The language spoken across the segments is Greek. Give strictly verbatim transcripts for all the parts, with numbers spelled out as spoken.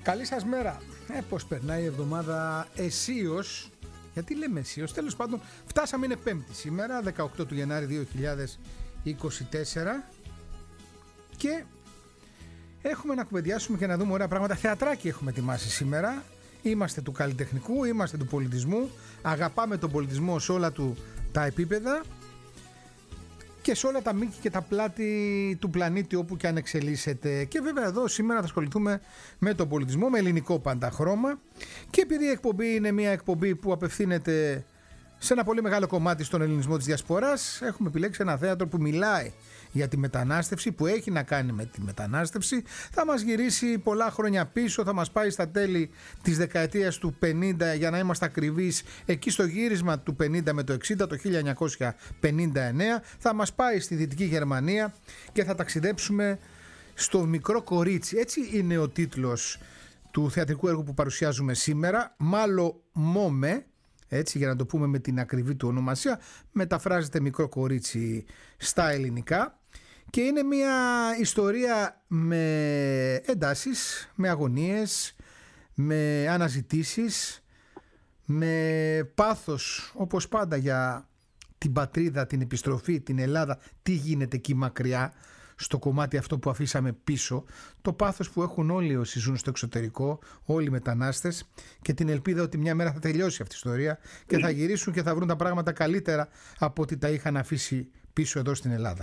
Καλή σας μέρα. Ε, πώς περνάει η εβδομάδα αισίως. Γιατί λέμε αισίως? Τέλος πάντων, φτάσαμε, είναι Πέμπτη σήμερα, δεκαοκτώ του Γενάρη δύο χιλιάδες είκοσι τέσσερα, και έχουμε να κουβεντιάσουμε και να δούμε ωραία πράγματα. Θεατράκι έχουμε ετοιμάσει σήμερα. Είμαστε του καλλιτεχνικού, είμαστε του πολιτισμού. Αγαπάμε τον πολιτισμό σε όλα του τα επίπεδα και σε όλα τα μήκη και τα πλάτη του πλανήτη όπου και αν εξελίσσεται. Και βέβαια εδώ σήμερα θα ασχοληθούμε με τον πολιτισμό, με ελληνικό πάντα χρώμα. Και επειδή η εκπομπή είναι μια εκπομπή που απευθύνεται σε ένα πολύ μεγάλο κομμάτι στον ελληνισμό της διασποράς, έχουμε επιλέξει ένα θέατρο που μιλάει για τη μετανάστευση, που έχει να κάνει με τη μετανάστευση. Θα μας γυρίσει πολλά χρόνια πίσω, θα μας πάει στα τέλη της δεκαετίας του πενήντα, για να είμαστε ακριβείς, εκεί στο γύρισμα του πενήντα με το εξήντα, το χίλια εννιακόσια πενήντα εννέα. Θα μας πάει στη Δυτική Γερμανία και θα ταξιδέψουμε στο Μικρό Κορίτσι. Έτσι είναι ο τίτλος του θεατρικού έργου που παρουσιάζουμε σήμερα. Μάλλο Μόμε, έτσι για να το πούμε με την ακριβή του ονομασία, μεταφράζεται Μικρό Κορίτσι στα ελληνικά. Και είναι μια ιστορία με εντάσεις, με αγωνίες, με αναζητήσεις, με πάθος, όπως πάντα, για την πατρίδα, την επιστροφή, την Ελλάδα, τι γίνεται εκεί μακριά, στο κομμάτι αυτό που αφήσαμε πίσω, το πάθος που έχουν όλοι όσοι ζουν στο εξωτερικό, όλοι οι μετανάστες, και την ελπίδα ότι μια μέρα θα τελειώσει αυτή η ιστορία και θα γυρίσουν και θα βρουν τα πράγματα καλύτερα από ό,τι τα είχαν αφήσει πίσω εδώ στην Ελλάδα.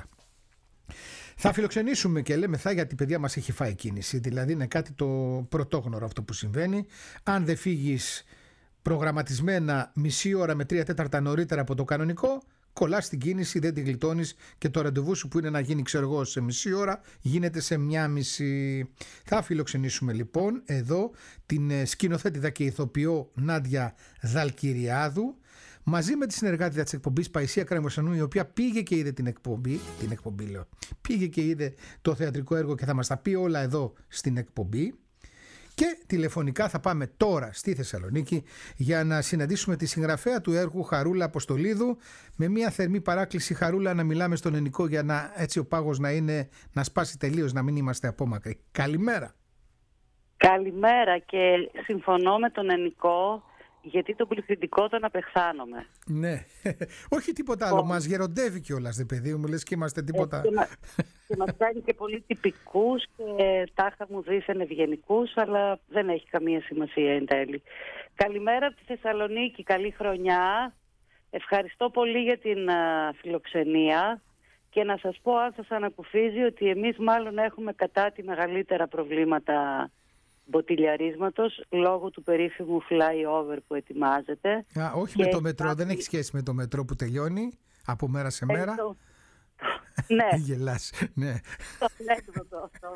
Θα φιλοξενήσουμε και λέμε θα, γιατί η παιδιά μας έχει φάει κίνηση, δηλαδή είναι κάτι το πρωτόγνωρο αυτό που συμβαίνει. Αν δεν φύγεις προγραμματισμένα μισή ώρα με τρία τέταρτα νωρίτερα από το κανονικό, κολλάς την κίνηση, δεν την γλιτώνεις και το ραντεβού σου που είναι να γίνει, ξέρω εγώ, σε μισή ώρα, γίνεται σε μια μισή. Θα φιλοξενήσουμε λοιπόν εδώ την σκηνοθέτηδα και ηθοποιό Νάντια Δαλκυριάδου, μαζί με τη συνεργάτηδα της εκπομπής Παϊσία Κρεμοσανού, η οποία πήγε και είδε την εκπομπή, την εκπομπή λέω, πήγε και είδε το θεατρικό έργο και θα μας τα πει όλα εδώ στην εκπομπή. Και τηλεφωνικά θα πάμε τώρα στη Θεσσαλονίκη για να συναντήσουμε τη συγγραφέα του έργου, Χαρούλα Αποστολίδου, με μια θερμή παράκληση, Χαρούλα, να μιλάμε στον ελληνικό για να, έτσι ο πάγος να είναι, να σπάσει τελείως, να μην είμαστε απόμακροι. Καλημέρα. Καλημέρα, και συμφωνώ με τον ελληνικό, γιατί το πληθυντικό τον απεχθάνομαι. Ναι, όχι τίποτα άλλο, μας γεροντεύει κιόλας, δε παιδί μου, λες και είμαστε τίποτα. Και, μα, και μας κάνει και πολύ τυπικούς και τάχα μου δήθεν ευγενικούς, αλλά δεν έχει καμία σημασία εν τέλει. Καλημέρα από τη Θεσσαλονίκη, καλή χρονιά. Ευχαριστώ πολύ για την α, φιλοξενία, και να σας πω, αν σας ανακουφίζει, ότι εμείς μάλλον έχουμε κατά τη μεγαλύτερα προβλήματα μποτιλιαρίσματος λόγω του περίφημου flyover που ετοιμάζεται. Α, όχι με το μετρό, υπάρχει... δεν έχει σχέση με το μετρό που τελειώνει από μέρα σε μέρα. Το... ναι. Γελάς, ναι. Το ανέκδοτο αυτό.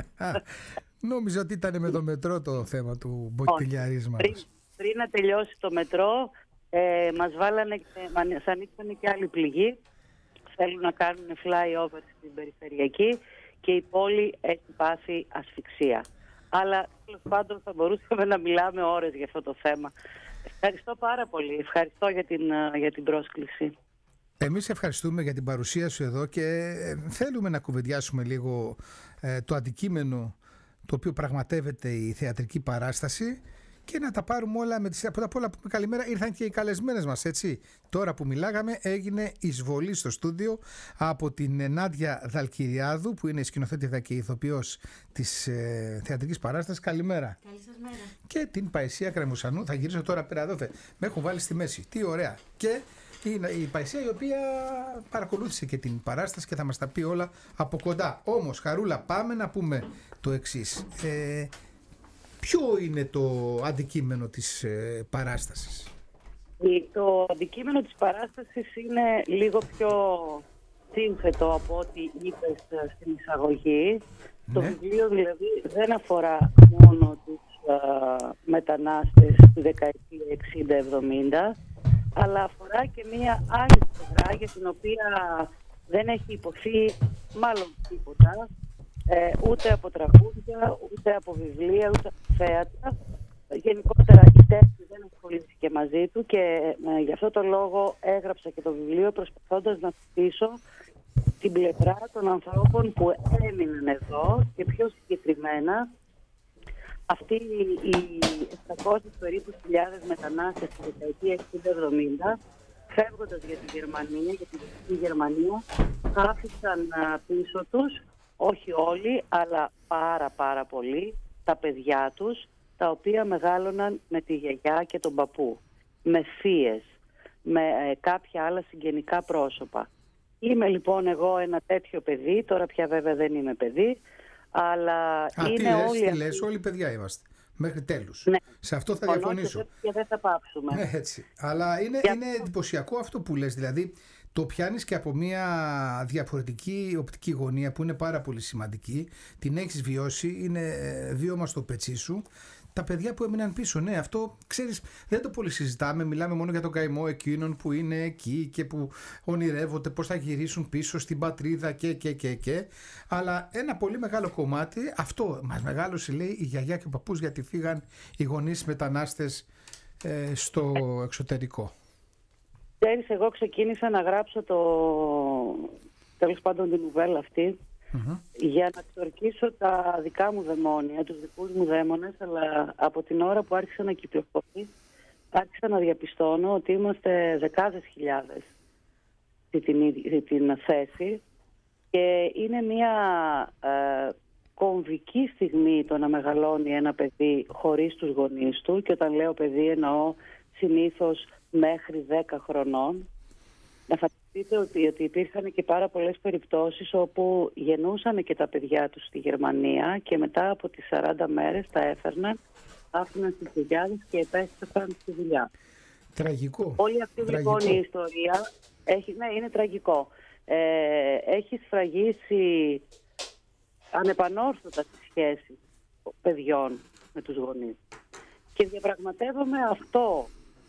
Νόμιζα ότι ήταν με το μετρό το θέμα του μποτιλιαρίσματος. Πριν, πριν να τελειώσει το μετρό, ε, μας βάλανε, μας ανοίξανε και άλλη πληγή. Θέλουν να κάνουν flyover στην περιφερειακή και η πόλη έχει πάθει ασφυξία. Αλλά τέλος πάντων θα μπορούσαμε να μιλάμε ώρες για αυτό το θέμα. Ευχαριστώ πάρα πολύ. Ευχαριστώ για την, για την πρόσκληση. Εμείς ευχαριστούμε για την παρουσία σου εδώ και θέλουμε να κουβεντιάσουμε λίγο ε, το αντικείμενο το οποίο πραγματεύεται η θεατρική παράσταση και να τα πάρουμε όλα με τις... Πρώτα απ' όλα, καλημέρα, ήρθαν και οι καλεσμένες μας, έτσι. Τώρα που μιλάγαμε έγινε εισβολή στο στούντιο από την Νάντια Δαλκυριάδου, που είναι σκηνοθέτηδα και ηθοποιός της ε, θεατρικής παράστασης. Καλημέρα. Καλή σας μέρα. Και την Παϊσία Κρεμοσανού, θα γυρίσω τώρα πέρα εδώ, με έχουν βάλει στη μέση. Τι ωραία. Και η, η Παϊσία, η οποία παρακολούθησε και την παράσταση και θα μας τα πει όλα από κοντά. Όμως, Χαρούλα, πάμε να πούμε το εξής. Ε, Ποιο είναι το αντικείμενο της ε, παράστασης? Το αντικείμενο της παράστασης είναι λίγο πιο σύνθετο από ό,τι είπες στην εισαγωγή. Ναι. Το βιβλίο δηλαδή δεν αφορά μόνο τους α, μετανάστες στη δεκαετία εξήντα εβδομήντα, αλλά αφορά και μία άλλη πλευρά για την οποία δεν έχει υποθεί μάλλον τίποτα. Ε, ούτε από τραγούδια, ούτε από βιβλία, ούτε από θέατρα. Γενικότερα η τέχνη δεν ασχολήθηκε μαζί του και ε, γι' αυτό το λόγο έγραψα και το βιβλίο, προσπαθώντας να στήσω την πλευρά των ανθρώπων που έμειναν εδώ και πιο συγκεκριμένα αυτοί οι επτακόσιες περίπου χιλιάδες μετανάστες στη δεκαετία εξήντα εβδομήντα, φεύγοντας για τη Γερμανία, για τη Δυτική Γερμανία, άφησαν πίσω τους, όχι όλοι, αλλά πάρα πάρα πολλοί, τα παιδιά τους, τα οποία μεγάλωναν με τη γιαγιά και τον παππού, με θείες, με ε, κάποια άλλα συγγενικά πρόσωπα. Είμαι λοιπόν εγώ ένα τέτοιο παιδί, τώρα πια βέβαια δεν είμαι παιδί, αλλά Α, είναι τι λες, όλοι τι αυτοί... λες, όλοι παιδιά είμαστε. Μέχρι τέλους. Ναι. Σε αυτό θα Μόνο διαφωνήσω. Και δεν θα πάψουμε. Ναι, έτσι. Αλλά είναι, Για... είναι εντυπωσιακό αυτό που λες. Δηλαδή, το πιάνεις και από μια διαφορετική οπτική γωνία που είναι πάρα πολύ σημαντική. Την έχεις βιώσει, είναι βίωμα στο πετσί σου. Τα παιδιά που έμειναν πίσω, ναι, αυτό ξέρεις, δεν το πολύ συζητάμε. Μιλάμε μόνο για τον καημό εκείνων που είναι εκεί και που ονειρεύονται πώς θα γυρίσουν πίσω στην πατρίδα και, και, και, και. Αλλά ένα πολύ μεγάλο κομμάτι, αυτό μας μεγάλωσε, λέει, η γιαγιά και ο παππούς, γιατί φύγαν οι γονείς μετανάστες ε, στο εξωτερικό. Ξέρεις, εγώ ξεκίνησα να γράψω το, τέλος πάντων την νουβέλα αυτή, mm-hmm. για να εξορκίσω τα δικά μου δαιμόνια, τους δικούς μου δαίμονες, αλλά από την ώρα που άρχισα να κυκλοφορεί, άρχισα να διαπιστώνω ότι είμαστε δεκάδες χιλιάδες σε την, σε την θέση και είναι μια ε, κομβική στιγμή το να μεγαλώνει ένα παιδί χωρίς τους γονείς του, και όταν λέω παιδί εννοώ συνήθως μέχρι δέκα χρονών. Να φανταστείτε ότι, ότι υπήρχαν και πάρα πολλές περιπτώσεις όπου γεννούσαν και τα παιδιά τους στη Γερμανία και μετά από τις σαράντα μέρες τα έφερναν, άφηναν στις δουλειάδες και επέστρεφαν στη δουλειά. Τραγικό. Όλη αυτή τραγικό. λοιπόν η ιστορία έχει, ναι, είναι τραγικό. Ε, έχει σφραγίσει ανεπανόρθωτα τις σχέσεις παιδιών με τους γονείς. Και διαπραγματεύομαι αυτό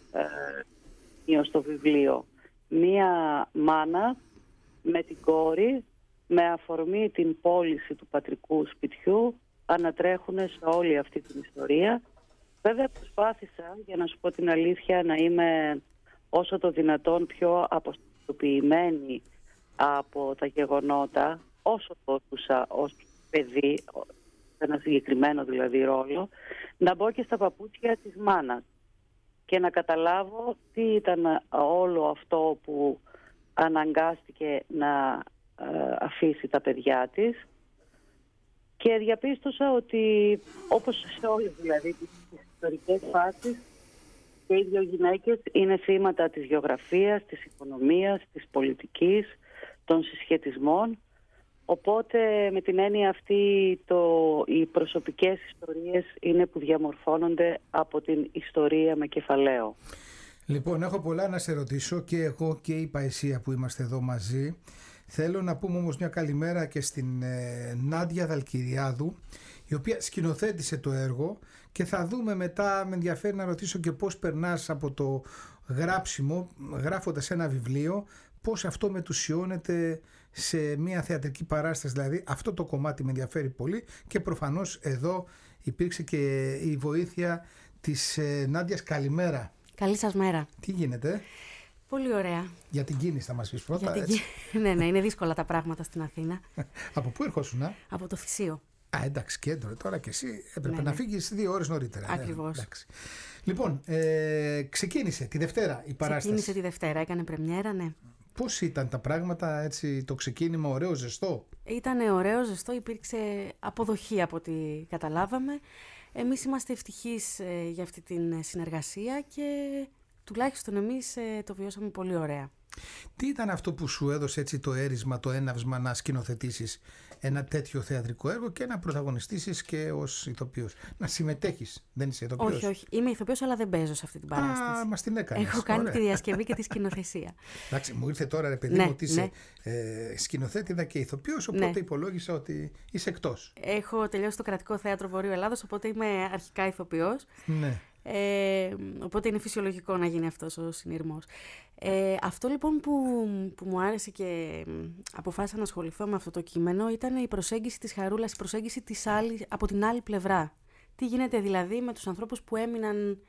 ε, στο βιβλίο. Μία μάνα με την κόρη, με αφορμή την πώληση του πατρικού σπιτιού, ανατρέχουν σε όλη αυτή την ιστορία. Βέβαια προσπάθησα, για να σου πω την αλήθεια, να είμαι όσο το δυνατόν πιο αποστοποιημένη από τα γεγονότα, όσο μπορούσα ως παιδί, σε ένα συγκεκριμένο δηλαδή ρόλο, να μπω και στα παπούτσια της μάνας και να καταλάβω τι ήταν όλο αυτό που αναγκάστηκε να ε, αφήσει τα παιδιά της, και διαπίστωσα ότι όπως σε όλες δηλαδή τις ιστορικές φάσεις και οι δύο γυναίκες είναι θύματα της γεωγραφίας, της οικονομίας, της πολιτικής, των συσχετισμών. Οπότε με την έννοια αυτή το, οι προσωπικές ιστορίες είναι που διαμορφώνονται από την ιστορία με κεφαλαίο. Λοιπόν, έχω πολλά να σε ρωτήσω, και εγώ και η Παϊσία που είμαστε εδώ μαζί. Θέλω να πούμε όμως μια καλημέρα και στην ε, Νάντια Δαλκυριάδου, η οποία σκηνοθέτησε το έργο, και θα δούμε μετά, με ενδιαφέρει να ρωτήσω και πώς περνάς από το γράψιμο, γράφοντας ένα βιβλίο, πώς αυτό μετουσιώνεται σε μια θεατρική παράσταση. Δηλαδή αυτό το κομμάτι με ενδιαφέρει πολύ, και προφανώς εδώ υπήρξε και η βοήθεια της ε, Νάντιας. Καλημέρα. Καλή σας μέρα. Τι γίνεται? Πολύ ωραία. Για την κίνηση θα μας πεις πρώτα. την... ναι, ναι, είναι δύσκολα τα πράγματα στην Αθήνα. Από πού ερχόσουνα? Από το Θησίο. Α, εντάξει, κέντρο. Τώρα και εσύ έπρεπε ναι, να ναι. φύγεις δύο ώρες νωρίτερα. Ακριβώς. Ε, λοιπόν, ε, ξεκίνησε τη Δευτέρα η παράσταση. Ξεκίνησε τη Δευτέρα, έκανε πρεμιέρα, ναι. Πώς ήταν τα πράγματα, έτσι, το ξεκίνημα, ωραίο, ζεστό? Ήταν ωραίο, ζεστό, υπήρξε αποδοχή από ό,τι καταλάβαμε. Εμείς είμαστε ευτυχείς ε, για αυτή την συνεργασία και τουλάχιστον εμείς ε, το βιώσαμε πολύ ωραία. Τι ήταν αυτό που σου έδωσε έτσι το έρισμα, το έναυσμα να σκηνοθετήσεις ένα τέτοιο θεατρικό έργο και να πρωταγωνιστήσεις και ως ηθοποιός? Να συμμετέχεις, δεν είσαι ηθοποιός? Όχι, όχι. Είμαι ηθοποιός, αλλά δεν παίζω σε αυτή την παράσταση. Α, μας την έκανες. Έχω κάνει ωραία. τη διασκευή και τη σκηνοθεσία. Εντάξει, μου ήρθε τώρα, ρε παιδί ναι, μου, ότι είσαι ναι. ε, σκηνοθέτηδα και ηθοποιός, οπότε ναι. υπολόγισα ότι είσαι εκτός. Έχω τελειώσει το Κρατικό Θέατρο Βορείου Ελλάδος, οπότε είμαι αρχικά ηθοποιός. Ναι. Ε, οπότε είναι φυσιολογικό να γίνει αυτός ο συνειρμός. Ε, αυτό λοιπόν που, που μου άρεσε και αποφάσισα να ασχοληθώ με αυτό το κείμενο ήταν η προσέγγιση της Χαρούλας, η προσέγγιση της άλλης, από την άλλη πλευρά. Τι γίνεται δηλαδή με τους ανθρώπους που έμειναν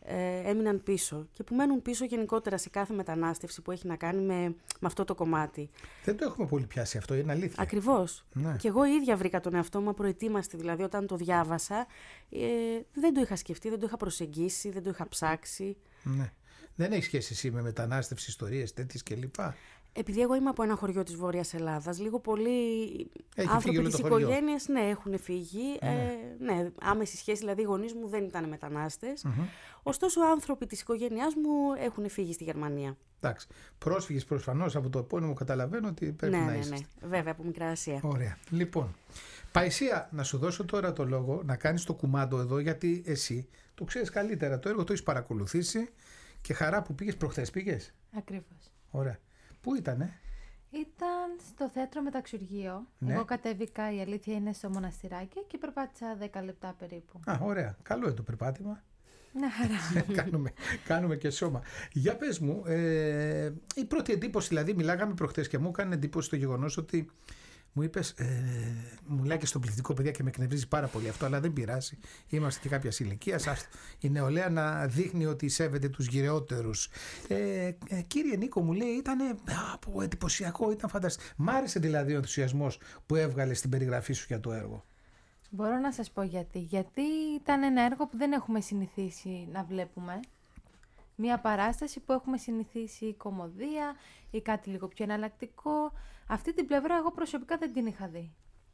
ε, έμειναν πίσω και που μένουν πίσω γενικότερα σε κάθε μετανάστευση που έχει να κάνει με, με αυτό το κομμάτι. Δεν το έχουμε πολύ πιάσει αυτό, είναι αλήθεια. Ακριβώς. Ναι. Και εγώ ίδια βρήκα τον εαυτό μου απροετοίμαστη, δηλαδή όταν το διάβασα ε, δεν το είχα σκεφτεί, δεν το είχα προσεγγίσει, δεν το είχα ψάξει. Ναι. Δεν έχει σχέση εσύ με μετανάστευση, ιστορίες τέτοιες κλπ. Επειδή εγώ είμαι από ένα χωριό της Βόρειας Ελλάδας, λίγο πολύ Έχει άνθρωποι φύγει της οικογένειας ναι, έχουν φύγει. Ναι. Ε, ναι, άμεση σχέση, δηλαδή οι γονείς μου δεν ήταν μετανάστες. Mm-hmm. Ωστόσο, άνθρωποι της οικογένειάς μου έχουν φύγει στη Γερμανία. Εντάξει. Πρόσφυγες προφανώς από το επώνυμο, καταλαβαίνω ότι πρέπει ναι, να ναι, είσαι. Ναι, βέβαια, από Μικρά Ασία. Ωραία. Λοιπόν, Παϊσία, να σου δώσω τώρα το λόγο να κάνεις το κουμάντο εδώ, γιατί εσύ το ξέρεις καλύτερα. Το έργο το έχεις παρακολουθήσει και χαρά που πήγες προχθές. Πήγες. Ακριβώς. Ωραία. Πού ήτανε? Ήταν στο θέατρο Μεταξουργείο. Ναι. Εγώ κατέβηκα, η αλήθεια είναι, στο μοναστηράκι και περπάτησα δέκα λεπτά περίπου. Α, ωραία. Καλό είναι το περπάτημα. Ναι, χαρά. κάνουμε, κάνουμε και σώμα. Για πες μου, ε, η πρώτη εντύπωση, δηλαδή μιλάγαμε προχθές και μου έκανε εντύπωση το γεγονός ότι μου είπες, ε, μου λέει και στο πληθυντικό, παιδιά, και με εκνευρίζει πάρα πολύ αυτό, αλλά δεν πειράζει. Είμαστε και κάποια ηλικία. Η νεολαία να δείχνει ότι σέβεται τους γυρεότερους. Ε, ε, κύριε Νίκο, μου λέει, ήταν εντυπωσιακό, ήταν φανταστικό. Μ' άρεσε δηλαδή ο ενθουσιασμός που έβγαλε στην περιγραφή σου για το έργο. Μπορώ να σας πω γιατί. Γιατί ήταν ένα έργο που δεν έχουμε συνηθίσει να βλέπουμε. Μία παράσταση που έχουμε συνηθίσει η κωμωδία ή κάτι λίγο πιο εναλλακτικό. Αυτή την πλευρά εγώ προσωπικά δεν την είχα δει.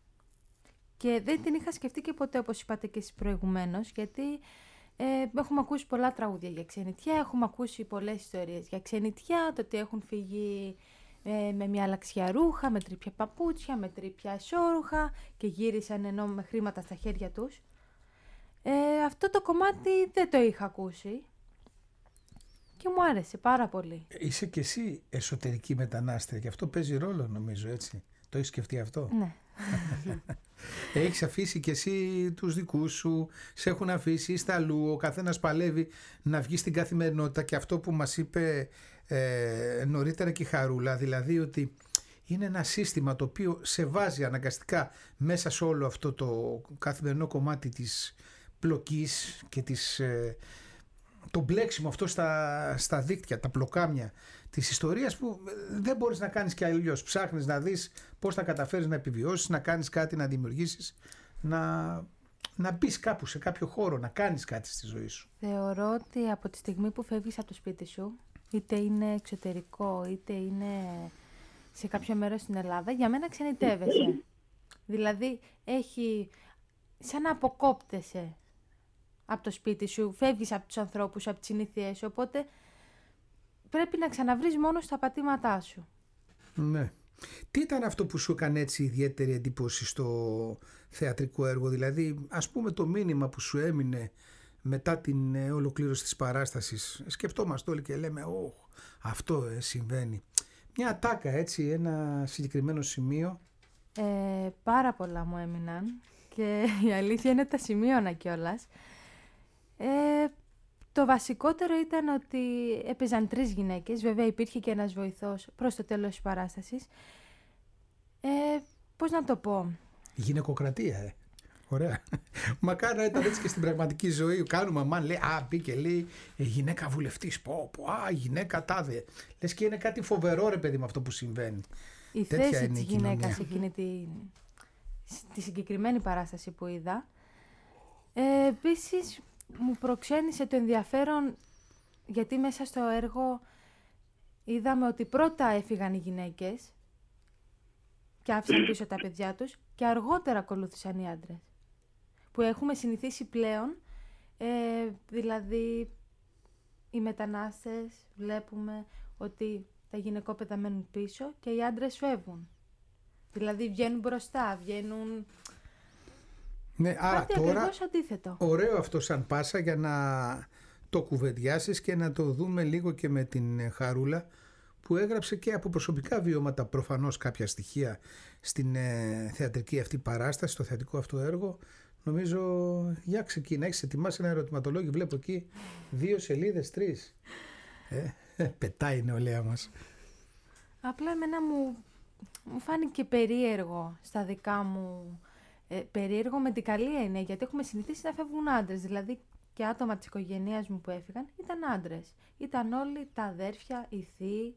Και δεν την είχα σκεφτεί και ποτέ, όπως είπατε και εσείς προηγουμένως, γιατί ε, έχουμε ακούσει πολλά τραγούδια για ξενιτιά, έχουμε ακούσει πολλές ιστορίες για ξενιτιά, το ότι έχουν φύγει ε, με μια λαξιά ρούχα, με τρίπια παπούτσια, με τρίπια ισόρουχα και γύρισαν ενώ με χρήματα στα χέρια τους. Ε, αυτό το κομμάτι δεν το είχα ακούσει. Και μου άρεσε πάρα πολύ. Είσαι και εσύ εσωτερική μετανάστρια και αυτό παίζει ρόλο, νομίζω, έτσι. Το έχεις σκεφτεί αυτό? Ναι. Έχεις αφήσει και εσύ τους δικούς σου, σε έχουν αφήσει, είστε αλλού, ο καθένας παλεύει να βγει στην καθημερινότητα και αυτό που μας είπε ε, νωρίτερα και η Χαρούλα, δηλαδή ότι είναι ένα σύστημα το οποίο σε βάζει αναγκαστικά μέσα σε όλο αυτό το καθημερινό κομμάτι της πλοκής και της... Ε, το μπλέξιμο αυτό στα, στα δίκτυα, τα πλοκάμια της ιστορίας που δεν μπορείς να κάνεις και αλλιώς. Ψάχνεις να δεις πώς θα καταφέρεις να επιβιώσεις, να κάνεις κάτι, να δημιουργήσεις, να, να μπεις κάπου σε κάποιο χώρο, να κάνεις κάτι στη ζωή σου. Θεωρώ ότι από τη στιγμή που φεύγεις από το σπίτι σου, είτε είναι εξωτερικό, είτε είναι σε κάποιο μέρος στην Ελλάδα, για μένα ξενιτεύεσαι. Δηλαδή, έχει σαν να αποκόπτεσαι από το σπίτι σου, φεύγεις από τους ανθρώπους, από τις συνήθειές σου, οπότε πρέπει να ξαναβρεις μόνο στα πατήματά σου. Ναι. Τι ήταν αυτό που σου έκανε έτσι ιδιαίτερη εντύπωση στο θεατρικό έργο, δηλαδή ας πούμε το μήνυμα που σου έμεινε μετά την ολοκλήρωση της παράστασης? Σκεφτόμαστε όλοι και λέμε «Ωχ, αυτό ε, συμβαίνει». Μια ατάκα, έτσι, ένα συγκεκριμένο σημείο. Ε, πάρα πολλά μου έμειναν και η αλήθεια είναι τα σημείωνα κιόλας. Ε, το βασικότερο ήταν ότι έπαιζαν τρεις γυναίκες, βέβαια υπήρχε και ένας βοηθός προς το τέλος της παράστασης. Ε, πώς να το πω... Γυναικοκρατία, ε. Ωραία. Μακάρι να ήταν έτσι και στην πραγματική ζωή. Κάνουμε αμάν, λέει, α, μπήκε, λέει, γυναίκα βουλευτής, πω, πω, α, γυναίκα τάδε. Λες και είναι κάτι φοβερό, ρε παιδί, με αυτό που συμβαίνει. Η Τέτοια θέση είναι της η κοινωνία. γυναίκας εκείνη τη, τη συγκεκριμένη παράσταση που είδα. Ε, επίσης, μου προξένησε το ενδιαφέρον, γιατί μέσα στο έργο είδαμε ότι πρώτα έφυγαν οι γυναίκες και άφησαν πίσω τα παιδιά τους και αργότερα ακολούθησαν οι άντρες. Που έχουμε συνηθίσει πλέον, ε, δηλαδή οι μετανάστες βλέπουμε ότι τα γυναικόπαιδα μένουν πίσω και οι άντρες φεύγουν. Δηλαδή βγαίνουν μπροστά, βγαίνουν... Ναι, άρα κάτι τώρα, ακριβώς αντίθετο. ωραίο αυτό σαν πάσα για να το κουβεντιάσεις και να το δούμε λίγο και με την Χαρούλα που έγραψε και από προσωπικά βιώματα προφανώς κάποια στοιχεία στην ε, θεατρική αυτή παράσταση, στο θεατρικό αυτό έργο. Νομίζω, για ξεκινά, έχεις ετοιμάσει ένα ερωτηματολόγιο, βλέπω εκεί δύο σελίδες, τρεις. Ε, πετάει η νεολαία μας. Απλά εμένα μου, μου φάνηκε περίεργο στα δικά μου, ε, περίεργο με την καλή έννοια, γιατί έχουμε συνηθίσει να φεύγουν άντρες, δηλαδή και άτομα της οικογένειας μου που έφυγαν ήταν άντρες. Ήταν όλοι τα αδέρφια, οι θείοι,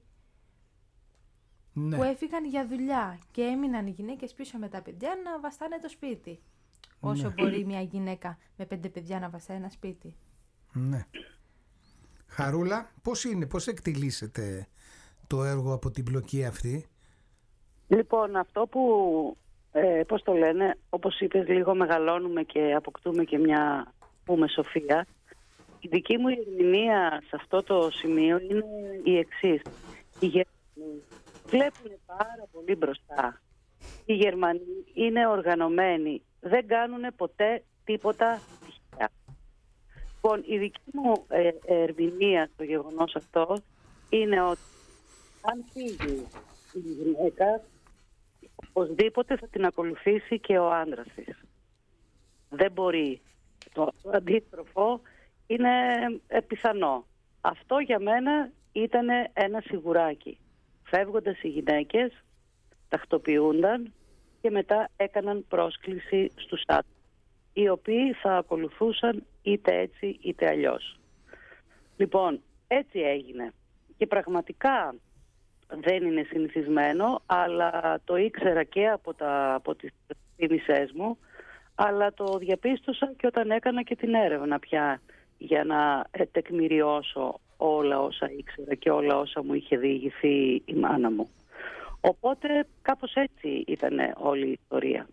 Ναι. που έφυγαν για δουλειά και έμειναν οι γυναίκες πίσω με τα παιδιά να βαστάνε το σπίτι. Όσο Ναι. μπορεί μια γυναίκα με πέντε παιδιά να βαστάει ένα σπίτι. Ναι. Χαρούλα, πώς είναι, πώς εκτιλήσετε το έργο από την πλοκή αυτή? Λοιπόν, αυτό που, ε, πώς το λένε, όπως είπες, λίγο μεγαλώνουμε και αποκτούμε και μια, πούμε, σοφία. Η δική μου ερμηνεία σε αυτό το σημείο είναι η εξής. Οι Γερμανοί βλέπουν πάρα πολύ μπροστά. Οι Γερμανοί είναι οργανωμένοι. Δεν κάνουν ποτέ τίποτα τυχαία. Λοιπόν, η δική μου ε, ερμηνεία στο γεγονός αυτό είναι ότι αν φύγει η γυναίκα, οπωσδήποτε θα την ακολουθήσει και ο άντρας της. Δεν μπορεί. Το, το αντίστροφο είναι ε, πιθανό. Αυτό για μένα ήταν ένα σιγουράκι. Φεύγοντας οι γυναίκες, τακτοποιούνταν και μετά έκαναν πρόσκληση στους άντρες, οι οποίοι θα ακολουθούσαν είτε έτσι είτε αλλιώς. Λοιπόν, έτσι έγινε. Και πραγματικά δεν είναι συνηθισμένο, αλλά το ήξερα και από, τα, από τις θυμισές μου, αλλά το διαπίστωσα και όταν έκανα και την έρευνα πια για να ε, τεκμηριώσω όλα όσα ήξερα και όλα όσα μου είχε διηγηθεί η μάνα μου. Οπότε κάπως έτσι ήταν όλη η ιστορία.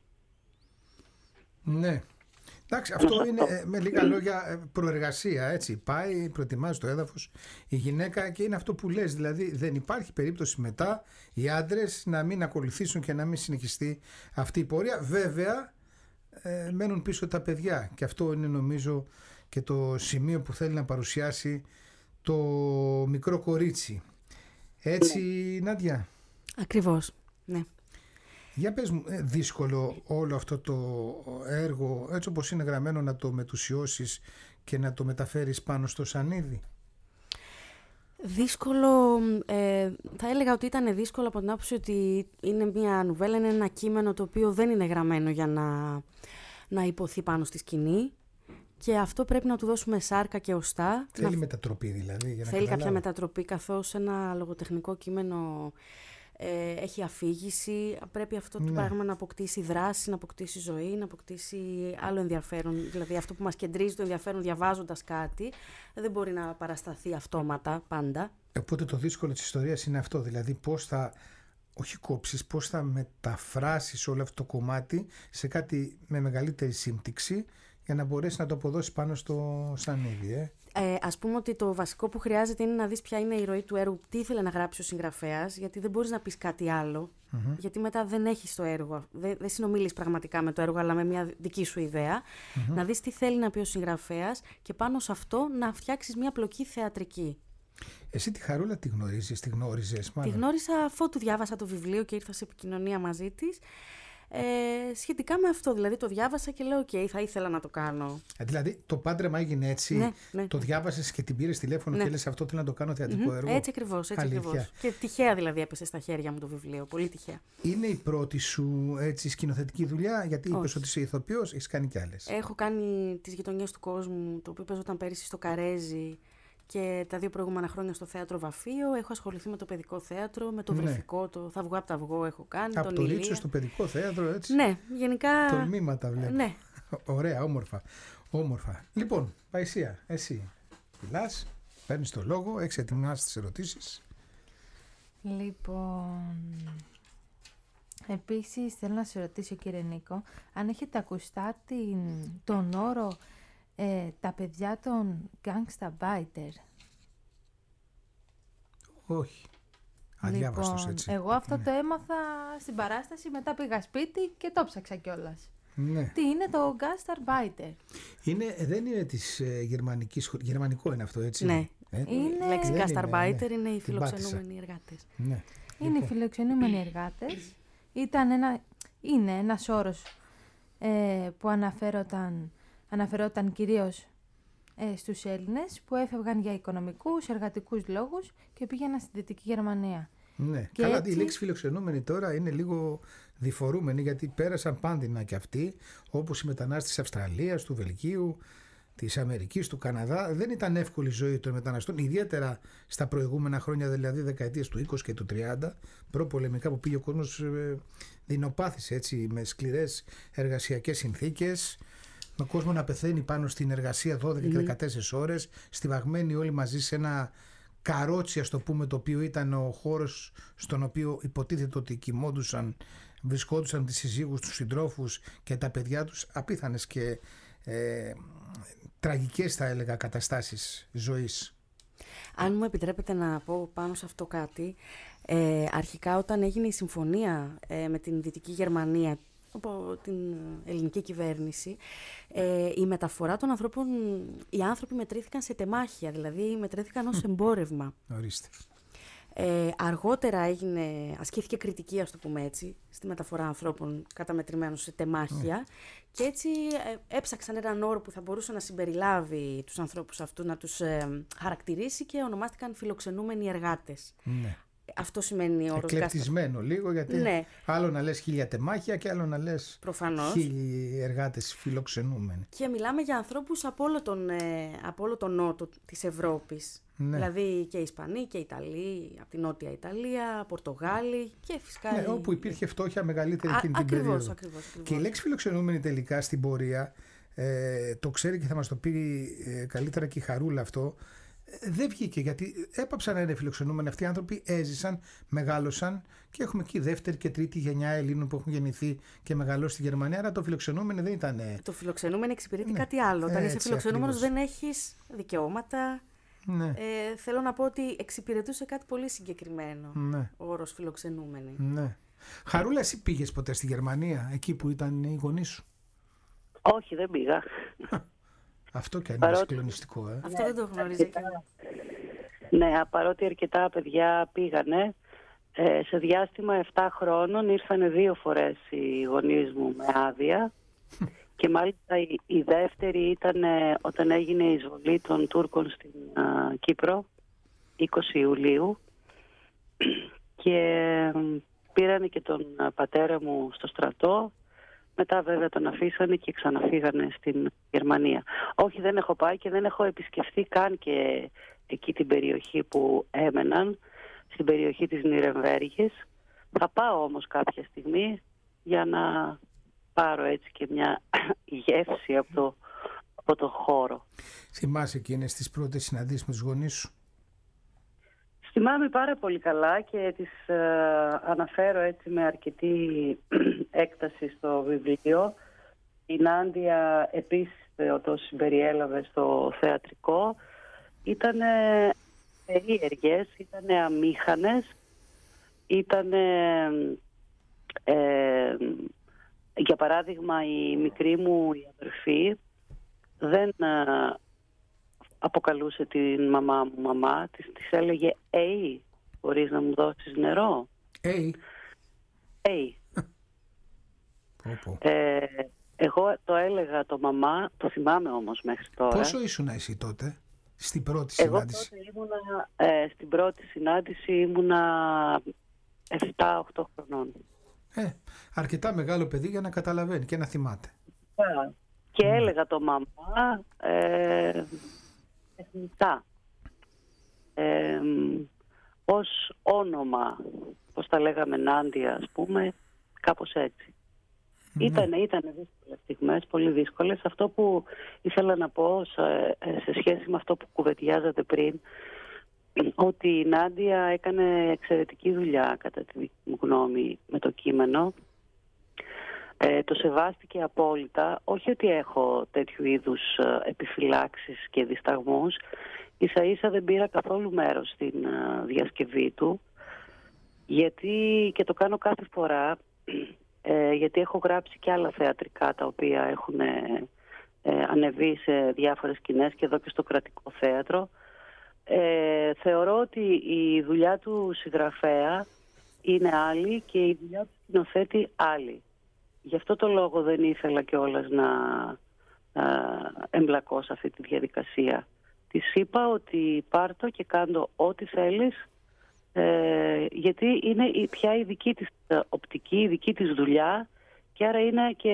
Ναι. Εντάξει, αυτό είναι ε, με λίγα λόγια ε, προεργασία, έτσι. Πάει, προετοιμάζει το έδαφος η γυναίκα και είναι αυτό που λες, δηλαδή δεν υπάρχει περίπτωση μετά οι άντρες να μην ακολουθήσουν και να μην συνεχιστεί αυτή η πορεία. Βέβαια, ε, μένουν πίσω τα παιδιά και αυτό είναι νομίζω και το σημείο που θέλει να παρουσιάσει το μικρό κορίτσι. Έτσι, ναι. Νάντια. Ακριβώς, ναι. Για πες μου, δύσκολο όλο αυτό το έργο, έτσι όπως είναι γραμμένο, να το μετουσιώσεις και να το μεταφέρεις πάνω στο σανίδι? Δύσκολο, ε, θα έλεγα ότι ήταν δύσκολο από την άποψη ότι είναι μια νουβέλα, είναι ένα κείμενο το οποίο δεν είναι γραμμένο για να, να υποθεί πάνω στη σκηνή. Και αυτό πρέπει να του δώσουμε σάρκα και οστά. Θέλει να... μετατροπή δηλαδή, για να Θέλει καταλάβω. κάποια μετατροπή, καθώς ένα λογοτεχνικό κείμενο ε, έχει αφήγηση. Πρέπει αυτό το ναι. πράγμα να αποκτήσει δράση, να αποκτήσει ζωή, να αποκτήσει άλλο ενδιαφέρον. Δηλαδή αυτό που μας κεντρίζει το ενδιαφέρον διαβάζοντας κάτι, δεν μπορεί να παρασταθεί αυτόματα πάντα. Οπότε το δύσκολο της ιστορίας είναι αυτό, δηλαδή πώς θα, όχι κόψεις, πώς θα μεταφράσεις όλο αυτό το κομμάτι σε κάτι με μεγαλύτερη σύμπτυξη, για να μπορέσει να το αποδώσει πάνω στο σανίδι. Ε. Ε, ας πούμε ότι το βασικό που χρειάζεται είναι να δεις ποια είναι η ροή του έργου, τι ήθελε να γράψει ο συγγραφέας, γιατί δεν μπορείς να πεις κάτι άλλο, mm-hmm. γιατί μετά δεν έχεις το έργο, δεν, δεν συνομίλεις πραγματικά με το έργο, αλλά με μια δική σου ιδέα. Mm-hmm. Να δεις τι θέλει να πει ο συγγραφέας και πάνω σε αυτό να φτιάξεις μια πλοκή θεατρική. Εσύ τη Χαρούλα τη γνωρίζεις, τη γνώριζες μάλλον? Τη γνώρισα αφού του διάβασα το βιβλίο και ήρθα σε επικοινωνία μαζί της. Ε, σχετικά με αυτό, δηλαδή το διάβασα και λέω: OK, θα ήθελα να το κάνω. Ε, δηλαδή το πάντρεμα έγινε έτσι. Ναι, ναι. Το διάβασες και την πήρες τηλέφωνο ναι. και λες: αυτό θέλω να το κάνω θεατρικό mm-hmm. έργο. Έτσι ακριβώς, έτσι ακριβώς. Και τυχαία δηλαδή έπεσε στα χέρια μου το βιβλίο. Πολύ τυχαία. Είναι η πρώτη σου έτσι σκηνοθετική δουλειά? Γιατί είπες ότι είσαι ηθοποιός, έχεις κάνει κι άλλες. Έχω κάνει τις γειτονιές του κόσμου, το οποίο παίζονταν πέρυσι στο Καρέζι. Και τα δύο προηγούμενα χρόνια στο θέατρο Βαφείο. Έχω ασχοληθεί με το παιδικό θέατρο, με το ναι. βρεφικό, το θα βγω από τα αυγό έχω κάνει. Από τον το Ρίτσο στο παιδικό θέατρο, έτσι. Ναι, γενικά. Τολμήματα βλέπω. Ναι. Ωραία, όμορφα. Όμορφα. Λοιπόν, Παϊσία, εσύ μιλάς, παίρνεις το λόγο, έχεις ετοιμάσει τις ερωτήσεις. Λοιπόν, επίσης θέλω να σε ρωτήσω, κύριε Νίκο, αν έχετε ακουστά την, τον όρο Ε, τα παιδιά των Gangsta Biter. Όχι. Αδιάβαστος λοιπόν, έτσι. Εγώ αυτό ναι. το έμαθα στην παράσταση, μετά πήγα σπίτι και το ψάξα κιόλας. Ναι. Τι είναι το Gastarbeiter? Είναι, δεν είναι της ε, γερμανικής, γερμανικό είναι αυτό, έτσι. Ναι. Ε, είναι... Η λέξη Gastarbeiter είναι, ναι. είναι οι Την φιλοξενούμενοι εργάτες. Ναι. Είναι λοιπόν. οι φιλοξενούμενοι εργάτες. Ήταν ένα, είναι ένας όρος ε, που αναφέρονταν Αναφερόταν κυρίως ε, στους Έλληνες που έφευγαν για οικονομικούς, εργατικούς λόγους και πήγαιναν στην Δυτική Γερμανία. Ναι, και καλά, έτσι... η λέξη φιλοξενούμενη τώρα είναι λίγο διφορούμενη, γιατί πέρασαν πάντινα κι αυτοί, όπως οι μετανάστες της Αυστραλίας, του Βελγίου, της Αμερικής, του Καναδά. Δεν ήταν εύκολη η ζωή των μεταναστών, ιδιαίτερα στα προηγούμενα χρόνια, δηλαδή δεκαετίες του είκοσι και του τριάντα, προπολεμικά, που πήγε ο κόσμος ε, δεινοπάθησε, έτσι, με σκληρές εργασιακές συνθήκες, με κόσμο να πεθαίνει πάνω στην εργασία δώδεκα και δεκατέσσερις ώρες, στιβαγμένοι όλοι μαζί σε ένα καρότσι, ας το πούμε, το οποίο ήταν ο χώρος στον οποίο υποτίθεται ότι κοιμόντουσαν, βρισκόντουσαν τις συζύγους, τους συντρόφους και τα παιδιά τους, απίθανες και ε, τραγικές, θα έλεγα, καταστάσεις ζωής. Αν μου επιτρέπετε να πω πάνω σε αυτό κάτι, ε, αρχικά όταν έγινε η συμφωνία ε, με την Δυτική Γερμανία από την ελληνική κυβέρνηση, ε, η μεταφορά των ανθρώπων, οι άνθρωποι μετρήθηκαν σε τεμάχια, δηλαδή μετρήθηκαν ως εμπόρευμα. Ορίστε. Ε, αργότερα έγινε, ασκήθηκε κριτική, ας το πούμε έτσι, στη μεταφορά ανθρώπων καταμετρημένων σε τεμάχια, και έτσι ε, έψαξαν έναν όρο που θα μπορούσε να συμπεριλάβει τους ανθρώπους αυτούς, να τους ε, χαρακτηρίσει, και ονομάστηκαν φιλοξενούμενοι εργάτες. Ναι. Αυτό σημαίνει όρος. Εκλεπτισμένο λίγο, γιατί ναι. άλλο να λες χίλια τεμάχια και άλλο να λες προφανώς χίλιοι εργάτες φιλοξενούμενοι. Και μιλάμε για ανθρώπους από όλο τον, ε, από όλο τον νότο της Ευρώπης. Ναι. Δηλαδή και Ισπανοί και Ιταλοί, από την Νότια Ιταλία, Πορτογάλοι και φυσικά... Ναι, όπου υπήρχε φτώχεια μεγαλύτερη εκείνη την ακριβώς, περίοδο. Ακριβώς, ακριβώς. Και η λέξη φιλοξενούμενη τελικά στην πορεία, ε, το ξέρει και θα μας το πει ε, καλύτερα και η Χαρούλα αυτό, δεν βγήκε, γιατί έπαψαν να είναι φιλοξενούμενοι. Αυτοί οι άνθρωποι έζησαν, μεγάλωσαν, και έχουμε εκεί δεύτερη και τρίτη γενιά Ελλήνων που έχουν γεννηθεί και μεγαλώσει στη Γερμανία. Άρα το φιλοξενούμενο δεν ήταν. Το φιλοξενούμενο εξυπηρετεί ναι. κάτι άλλο. Όταν Έτσι, είσαι φιλοξενούμενος δεν έχεις δικαιώματα. Ναι. Ε, θέλω να πω ότι εξυπηρετούσε κάτι πολύ συγκεκριμένο, ναι. ο όρος φιλοξενούμενοι. Ναι. Χαρούλα, εσύ πήγες ποτέ στη Γερμανία, εκεί που ήταν οι γονείς σου? Όχι, δεν πήγα. Αυτό και αν είναι παρότι... Αυτό συγκλονιστικό, ε. ναι, δεν το γνωρίζω. Ναι, παρότι αρκετά παιδιά πήγανε, ε, σε διάστημα επτά χρόνων ήρθαν δύο φορές οι γονείς μου με άδεια. Και μάλιστα η, η δεύτερη ήταν ε, όταν έγινε η εισβολή των Τούρκων στην ε, Κύπρο, είκοσι Ιουλίου, και ε, πήρανε και τον ε, πατέρα μου στο στρατό. Μετά βέβαια τον αφήσανε και ξαναφύγανε στην Γερμανία. Όχι, δεν έχω πάει και δεν έχω επισκεφθεί καν και εκεί την περιοχή που έμεναν, στην περιοχή της Νιρεμβέργης. Θα πάω όμως κάποια στιγμή για να πάρω έτσι και μια γεύση από το, από το χώρο. Θυμάσαι εκείνες τις πρώτες συναντήσεις με τους γονείς σου? Θυμάμαι πάρα πολύ καλά και τις ε, αναφέρω έτσι με αρκετή έκταση στο βιβλίο. Η Νάντια επίσης το συμπεριέλαβε στο θεατρικό. Ήτανε περίεργες, ήτανε αμήχανες, ήτανε... Ε, για παράδειγμα, η μικρή μου η αδερφή δεν ε, αποκαλούσε την μαμά μου μαμά, της, της έλεγε «Ει, μπορείς να μου δώσεις νερό?» «Ει». «Ει». Ε, εγώ το έλεγα το μαμά, το θυμάμαι όμως μέχρι τώρα. Πόσο ήσουν εσύ τότε, στην πρώτη εγώ συνάντηση? Εγώ τότε ήμουνα, ε, στην πρώτη συνάντηση ήμουνα επτά οκτώ χρονών. Ε, αρκετά μεγάλο παιδί για να καταλαβαίνει και να θυμάται. Yeah. Και mm. έλεγα το μαμά ε, τεχνητά. Ε, ως όνομα, πώς τα λέγαμε Νάντια, ας πούμε, κάπως έτσι. Mm. Ήτανε, ήτανε δύσκολες στιγμές, πολύ δύσκολες. Αυτό που ήθελα να πω σε, σε σχέση με αυτό που κουβεντιάζατε πριν, ότι η Νάντια έκανε εξαιρετική δουλειά κατά τη δική μου γνώμη με το κείμενο. Ε, το σεβάστηκε απόλυτα. Όχι ότι έχω τέτοιου είδους επιφυλάξεις και δισταγμούς. Ίσα ίσα δεν πήρα καθόλου μέρος στην uh, διασκευή του, γιατί και το κάνω κάθε φορά, ε, γιατί έχω γράψει και άλλα θεατρικά τα οποία έχουν ε, ε, ανεβεί σε διάφορες σκηνές και εδώ και στο Κρατικό Θέατρο. Ε, θεωρώ ότι η δουλειά του συγγραφέα είναι άλλη και η δουλειά του σκηνοθέτη άλλη. Γι' αυτό το λόγο δεν ήθελα κιόλας να α, εμπλακώ σε αυτή τη διαδικασία. Της είπα ότι πάρ' το και κάντο ό,τι θέλεις, ε, γιατί είναι πια η δική της οπτική, η δική της δουλειά, και άρα είναι και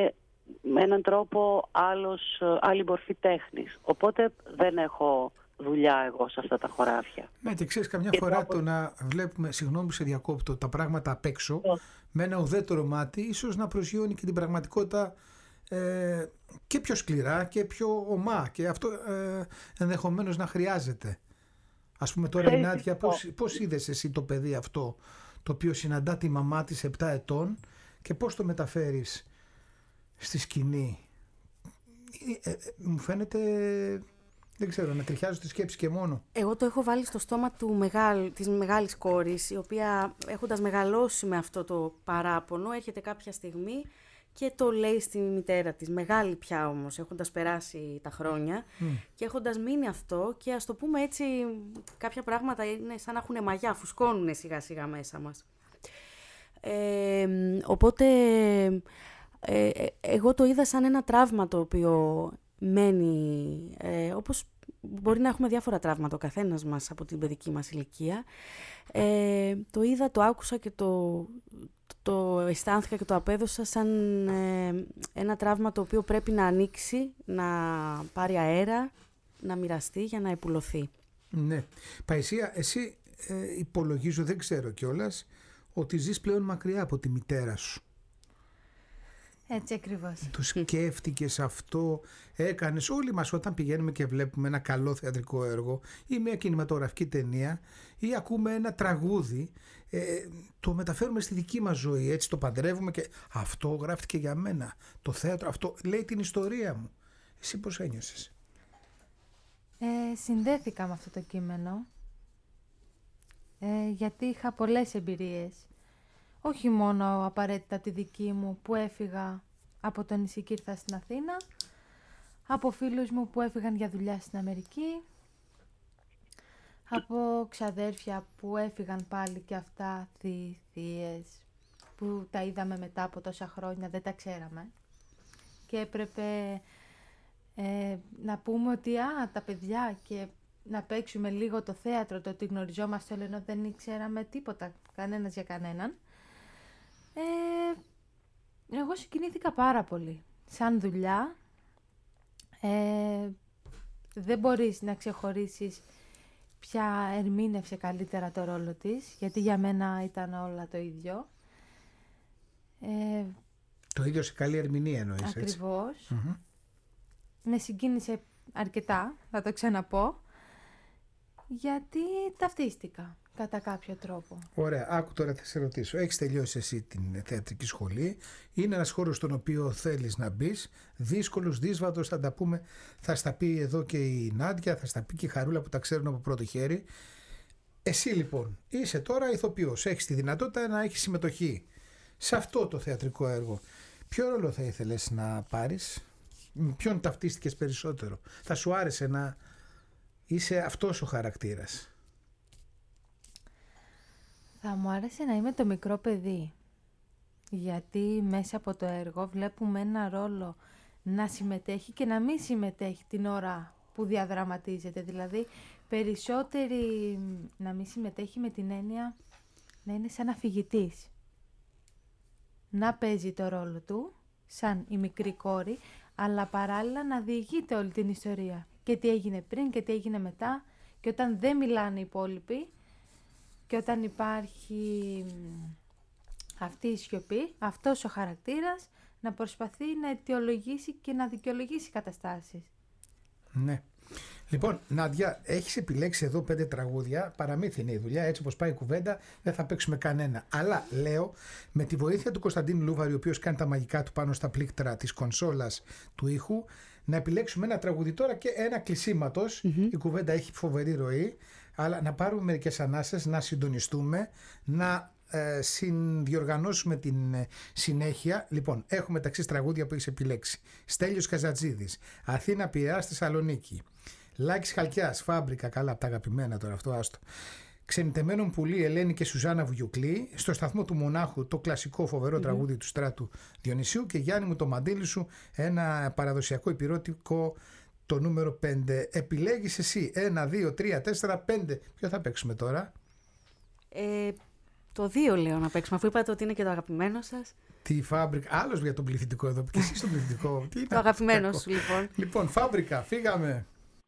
με έναν τρόπο άλλος, άλλη μορφή τέχνης. Οπότε δεν έχω δουλειά εγώ σε αυτά τα χωράφια. Ναι, και ξέρεις, καμιά και φορά το... το να βλέπουμε, συγγνώμη που σε διακόπτω, τα πράγματα απ' έξω, oh. με ένα ουδέτερο μάτι, ίσως να προσγειώνει και την πραγματικότητα ε, και πιο σκληρά και πιο ομά, και αυτό ε, ενδεχομένως να χρειάζεται. Ας πούμε τώρα η Νάντια, πώς, πώς είδες εσύ το παιδί αυτό, το οποίο συναντά τη μαμά της επτά ετών, και πώς το μεταφέρεις στη σκηνή? Ε, ε, μου φαίνεται, δεν ξέρω, να τριχιάζω τη σκέψη και μόνο. Εγώ το έχω βάλει στο στόμα του μεγάλ, της μεγάλης κόρης, η οποία, έχοντας μεγαλώσει με αυτό το παράπονο, έρχεται κάποια στιγμή και το λέει στη μητέρα της, μεγάλη πια όμως, έχοντας περάσει τα χρόνια mm. και έχοντας μείνει αυτό, και ας το πούμε έτσι, κάποια πράγματα είναι σαν να έχουν μαγιά, φουσκώνουν σιγά σιγά μέσα μας. Ε, οπότε ε, εγώ το είδα σαν ένα τραύμα το οποίο μένει, ε, όπως μπορεί να έχουμε διάφορα τραύματα ο καθένας μας από την παιδική μας ηλικία. Ε, το είδα, το άκουσα και το, το αισθάνθηκα και το απέδωσα σαν ε, ένα τραύμα το οποίο πρέπει να ανοίξει, να πάρει αέρα, να μοιραστεί για να επουλωθεί. Ναι. Παϊσία, εσύ ε, υπολογίζω, δεν ξέρω κιόλας, ότι ζεις πλέον μακριά από τη μητέρα σου. Έτσι ακριβώς. Το σκέφτηκες αυτό, έκανες, όλοι μας όταν πηγαίνουμε και βλέπουμε ένα καλό θεατρικό έργο ή μια κινηματογραφική ταινία ή ακούμε ένα τραγούδι, ε, το μεταφέρουμε στη δική μας ζωή, έτσι το παντρεύουμε και αυτό γράφτηκε για μένα, το θέατρο, αυτό λέει την ιστορία μου. Εσύ πώς ένιωσες? Ε, συνδέθηκα με αυτό το κείμενο, ε, γιατί είχα πολλές εμπειρίες. Όχι μόνο απαραίτητα τη δική μου που έφυγα από το νησί και ήρθα στην Αθήνα, από φίλους μου που έφυγαν για δουλειά στην Αμερική, από ξαδέρφια που έφυγαν πάλι και αυτά, θείες, που τα είδαμε μετά από τόσα χρόνια, δεν τα ξέραμε. Και έπρεπε ε, να πούμε ότι α, τα παιδιά και να παίξουμε λίγο το θέατρο, το ότι γνωριζόμαστε όλοι, ενώ δεν ξέραμε τίποτα, κανένας για κανέναν. Ε, εγώ συγκινήθηκα πάρα πολύ. Σαν δουλειά, ε, δεν μπορείς να ξεχωρίσεις ποια ερμήνευσε καλύτερα το ρόλο της, γιατί για μένα ήταν όλα το ίδιο. Ε, το ίδιο σε καλή ερμηνεία εννοείς, έτσι. Ακριβώς. Mm-hmm. Με συγκίνησε αρκετά, θα το ξαναπώ, γιατί ταυτίστηκα κατά κάποιο τρόπο. Ωραία, άκου τώρα, θα σε ρωτήσω. Έχεις τελειώσει εσύ την θεατρική σχολή. Είναι ένας χώρος στον οποίο θέλεις να μπεις. Δύσκολος, δύσβατος, θα τα πούμε. Θα στα πει εδώ και η Νάντια, θα στα πει και η Χαρούλα που τα ξέρουν από πρώτο χέρι. Εσύ λοιπόν είσαι τώρα ηθοποιός. Έχεις τη δυνατότητα να έχεις συμμετοχή σε αυτό το θεατρικό έργο. Ποιο ρόλο θα ήθελες να πάρεις? Με ποιον ταυτίστηκες περισσότερο? Θα σου άρεσε να είσαι αυτός ο χαρακτήρας? Θα μου άρεσε να είμαι το μικρό παιδί, γιατί μέσα από το έργο βλέπουμε ένα ρόλο να συμμετέχει και να μην συμμετέχει την ώρα που διαδραματίζεται. Δηλαδή περισσότερη να μην συμμετέχει με την έννοια να είναι σαν αφηγητής. Να παίζει το ρόλο του σαν η μικρή κόρη, αλλά παράλληλα να διηγείται όλη την ιστορία. Και τι έγινε πριν και τι έγινε μετά, και όταν δεν μιλάνε οι υπόλοιποι, και όταν υπάρχει αυτή η σιωπή, αυτός ο χαρακτήρας να προσπαθεί να αιτιολογήσει και να δικαιολογήσει καταστάσεις. Ναι. Λοιπόν, Νάντια, έχεις επιλέξει εδώ πέντε τραγούδια. Παραμύθι είναι η δουλειά, έτσι όπως πάει η κουβέντα, δεν θα παίξουμε κανένα. Αλλά λέω, με τη βοήθεια του Κωνσταντίνου Λούβαρη, ο οποίος κάνει τα μαγικά του πάνω στα πλήκτρα της κονσόλας του ήχου, να επιλέξουμε ένα τραγούδι τώρα και ένα κλεισίματος. Mm-hmm. Η κουβέντα έχει φοβερή ροή, αλλά να πάρουμε μερικές ανάσες, να συντονιστούμε, να ε, συνδιοργανώσουμε την ε, συνέχεια. Λοιπόν, έχουμε τα εξής τραγούδια που έχεις επιλέξει. Στέλιος Καζατζίδης, Αθήνα Πειραιάς Θεσσαλονίκη, Λάκης Χαλκιάς, Φάμπρικα, καλά από τα αγαπημένα τώρα αυτό, άστο. Ξενιτεμένον πουλί, Ελένη και Σουζάνα Βουγιουκλή, Στο σταθμό του Μονάχου, το κλασικό φοβερό mm-hmm. τραγούδι του Στράτου Διονυσίου, και Γιάννη μου το μαντίλι σου, ένα παραδοσιακό υπηρώτικο, το νούμερο πέντε. Επιλέγεις εσύ ένα, δύο, τρία, τέσσερα, πέντε. Ποιο θα παίξουμε τώρα? Ε, το δύο λέω να παίξουμε, αφού είπατε ότι είναι και το αγαπημένο σας. Τη φάμπρικα. Άλλος για τον πληθυντικό εδώ. Και εσύ στον πληθυντικό. Τι το αγαπημένο σου, λοιπόν. Λοιπόν, φάμπρικα, φύγαμε.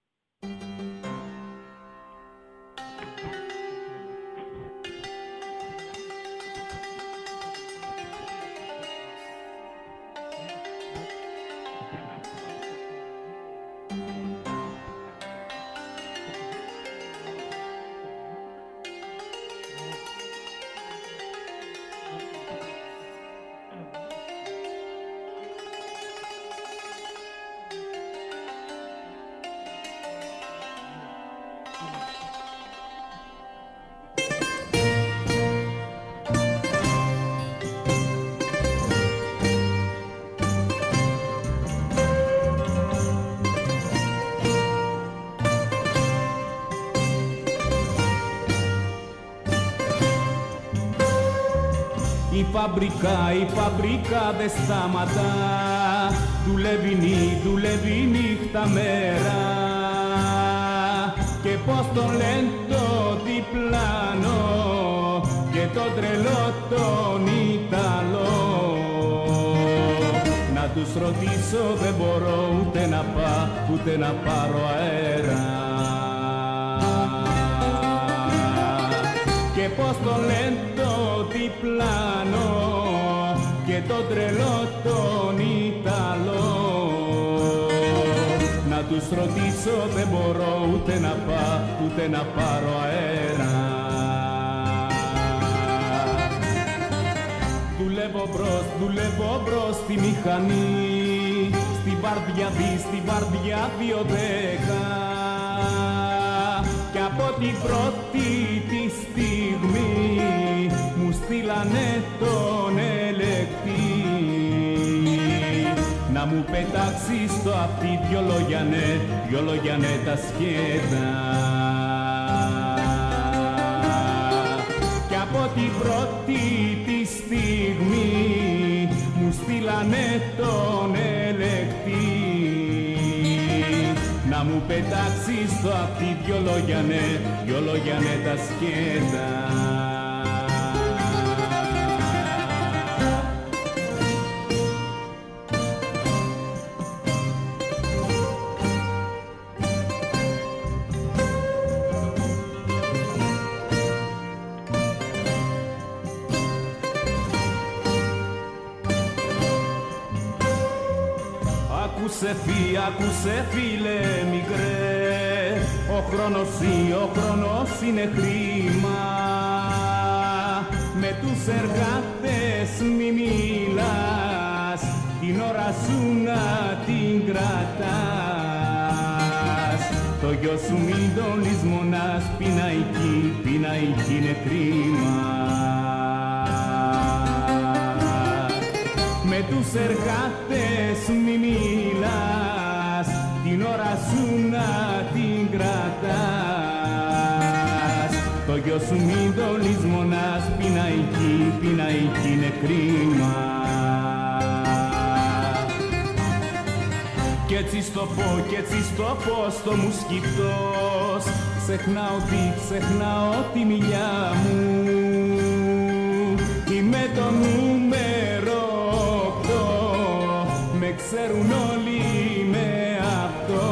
Η φαμπρικά, η φαμπρικά δεν σταματά, δουλεύει νύ, δουλεύει νύχτα μέρα. Και πώς το λένε το διπλάνο και το τρελό τον Ιταλό. Να τους ρωτήσω δεν μπορώ ούτε να πάω, ούτε να πάρω αέρα. Και πώς το λένε το διπλάνο και το τρελό τον Ιταλό. Να τους ρωτήσω δεν μπορώ ούτε να πάω, ούτε να πάρω αέρα. Δουλεύω μπρος, δουλεύω μπρος στη μηχανή, στη βαρδιά δι, στη βαρδιά δύο δέκα. Κι από την πρώτη τη στιγμή μου στείλανε τον ελεκτή να μου πετάξει στο αυτί δυο λόγια ναι, δυο λόγια ναι τα σκέτα. Κι από την πρώτη τη στιγμή μου στείλανε τον ελεκτή να μου πετάξει στο αυτί δυο λόγια ναι, δυο λόγια ναι τα σκέτα. Άκουσε φύ, άκουσε φίλε μικρέ, ο χρόνος ή ο χρόνος είναι χρήμα. Με τους εργάτες μη μιλάς, την ώρα σου να την κρατάς. Το γιο σου μην τον λησμονάς, πειναϊκή, πειναϊκή είναι κρίμα. Με τους εργάτες μη μιλάς, την ώρα σου να την κρατάς. Το γιο σου μην το λησμονάς, πειναϊκή, πειναϊκή είναι κρίμα. Κι έτσι στο πω, κι έτσι στο πω στο μουσκητός, ξεχνάω τι, ξεχνάω τη μιλιά μου. Είμαι το νούμερο οκτώ, με ξέρουν όλοι με αυτό.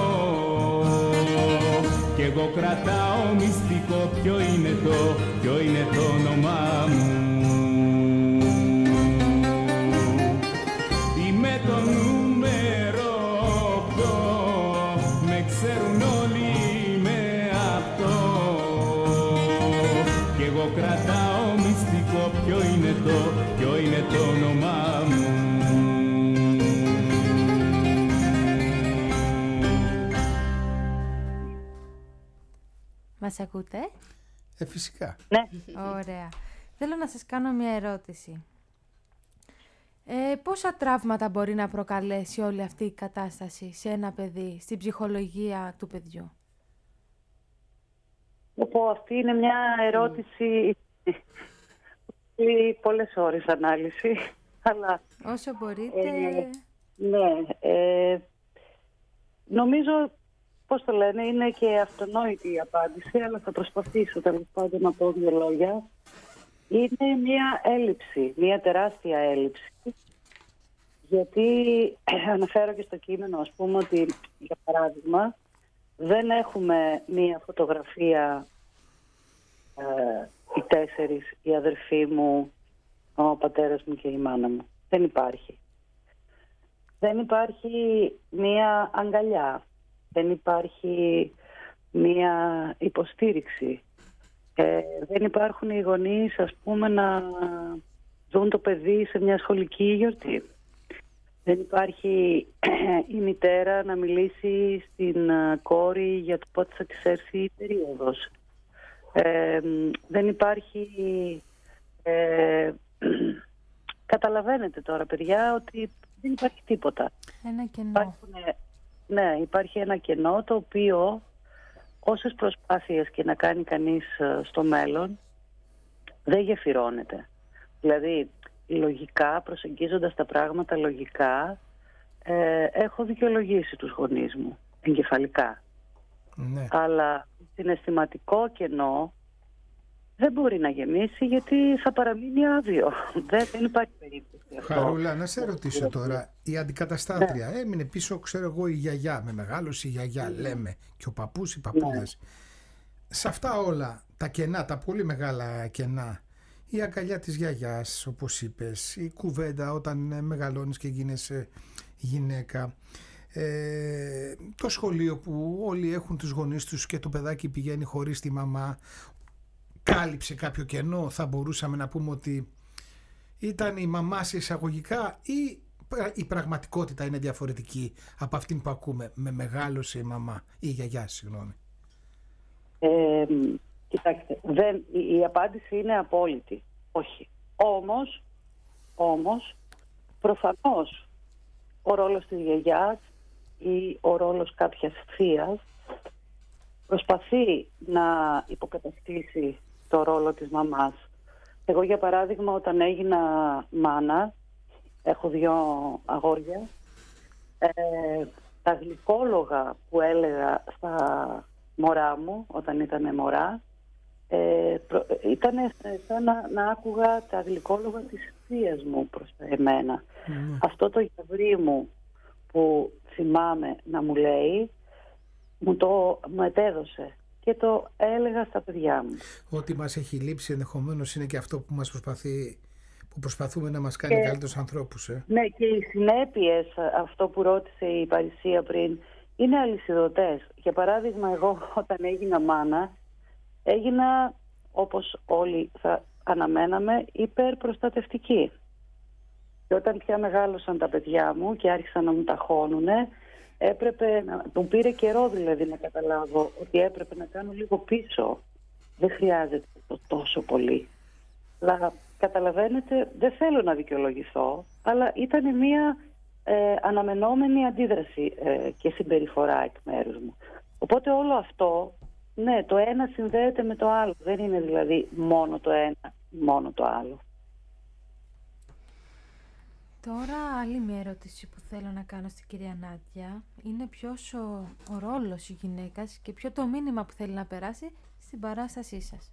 Κι εγώ κρατάω μυστικό, ποιο είναι το, ποιο είναι το όνομά μου. Είμαι το νούμερο οκτώ, με ξέρουν όλοι με αυτό. Κι εγώ κρατάω μυστικό, ποιο είναι το, ποιο είναι το όνομά μου. Μας ακούτε? Ε, φυσικά. Ναι. Ωραία. Θέλω να σας κάνω μια ερώτηση. Ε, πόσα τραύματα μπορεί να προκαλέσει όλη αυτή η κατάσταση σε ένα παιδί, στην ψυχολογία του παιδιού? Οπό, αυτή είναι μια ερώτηση mm. πολλές ώρες ανάλυση. Αλλά, όσο μπορείτε. Ε, ναι. Ε, νομίζω, πώς το λένε, είναι και αυτονόητη η απάντηση, αλλά θα προσπαθήσω τέλος πάντων να πω δύο λόγια. είναι μια έλλειψη, μια τεράστια έλλειψη. Γιατί αναφέρω και στο κείμενο, ας πούμε, ότι για παράδειγμα δεν έχουμε μια φωτογραφία ε, οι τέσσερις, η αδερφή μου, ο πατέρας μου και η μάνα μου. Δεν υπάρχει. Δεν υπάρχει μια αγκαλιά. Δεν υπάρχει μια υποστήριξη. Ε, δεν υπάρχουν οι γονείς, ας πούμε, να δουν το παιδί σε μια σχολική γιορτή. Δεν υπάρχει η μητέρα να μιλήσει στην κόρη για το πότε θα της έρθει η περίοδος. Ε, δεν υπάρχει... Ε, καταλαβαίνετε τώρα, παιδιά, ότι δεν υπάρχει τίποτα. Ένα κενό. Υπάρχουν, ναι, υπάρχει ένα κενό το οποίο όσες προσπάθειες και να κάνει κανείς στο μέλλον δεν γεφυρώνεται. Δηλαδή, λογικά, προσεγγίζοντας τα πράγματα λογικά, ε, έχω δικαιολογήσει τους γονείς μου, εγκεφαλικά. Ναι. Αλλά συναισθηματικό κενό δεν μπορεί να γεμίσει, γιατί θα παραμείνει άδειο. Δεν, δεν υπάρχει περίπτωση αυτό. Χαρούλα, να σε ρωτήσω τώρα. Η αντικαταστάτρια ναι. έμεινε πίσω, ξέρω εγώ, η γιαγιά. Με μεγάλωσε η γιαγιά, ναι. λέμε. Και ο παππούς, οι παππούδες. Ναι. Σε αυτά όλα, τα κενά, τα πολύ μεγάλα κενά, η αγκαλιά της γιαγιάς, όπως είπες, η κουβέντα όταν μεγαλώνεις και γίνεσαι γυναίκα, ε, το σχολείο που όλοι έχουν τους γονείς τους και το παιδάκι πηγαίνει χωρίς τη μαμά, κάλυψε κάποιο κενό. Θα μπορούσαμε να πούμε ότι ήταν η μαμά σε εισαγωγικά, ή η πραγματικότητα είναι διαφορετική από αυτήν που ακούμε, με μεγάλωσε η μαμά ή η γιαγιά, συγγνώμη. Ε, κοιτάξτε, δεν, η, η απάντηση είναι απόλυτη. Όχι. Όμως, όμως, προφανώς ο ρόλος της γιαγιάς ή ο ρόλος κάποιας θείας προσπαθεί να υποκαταστήσει το ρόλο της μαμάς. Εγώ, για παράδειγμα, όταν έγινα μάνα, έχω δύο αγόρια, ε, τα γλυκόλογα που έλεγα στα μωρά μου όταν ήταν μωρά, ε, ήταν σαν να, να άκουγα τα γλυκόλογα της θείας μου προς εμένα. Mm. Αυτό το γιαυρί μου που θυμάμαι να μου λέει, μου το μου ετέδωσε και το έλεγα στα παιδιά μου. Ό,τι μας έχει λείψει ενδεχομένως είναι και αυτό που μας προσπαθεί, που προσπαθούμε να μας κάνει και, καλύτερους ανθρώπους. Ε. Ναι, και οι συνέπειες, αυτό που ρώτησε η Παρισία πριν, είναι αλυσιδωτές. Για παράδειγμα, εγώ όταν έγινα μάνα, έγινα, όπως όλοι θα αναμέναμε, υπερπροστατευτική. Και όταν πια μεγάλωσαν τα παιδιά μου και άρχισαν να μου ταχώνουνε, έπρεπε να, μου πήρε καιρό δηλαδή να καταλάβω ότι έπρεπε να κάνω λίγο πίσω. Δεν χρειάζεται το τόσο πολύ. Αλλά καταλαβαίνετε, δεν θέλω να δικαιολογηθώ, αλλά ήταν μια ε, αναμενόμενη αντίδραση ε, και συμπεριφορά εκ μέρους μου. Οπότε όλο αυτό, ναι, το ένα συνδέεται με το άλλο. Δεν είναι δηλαδή μόνο το ένα, μόνο το άλλο. Τώρα άλλη μια ερώτηση που θέλω να κάνω στην κυρία Νάντια είναι ποιος ο, ο ρόλος η γυναίκας και ποιο το μήνυμα που θέλει να περάσει στην παράστασή σας.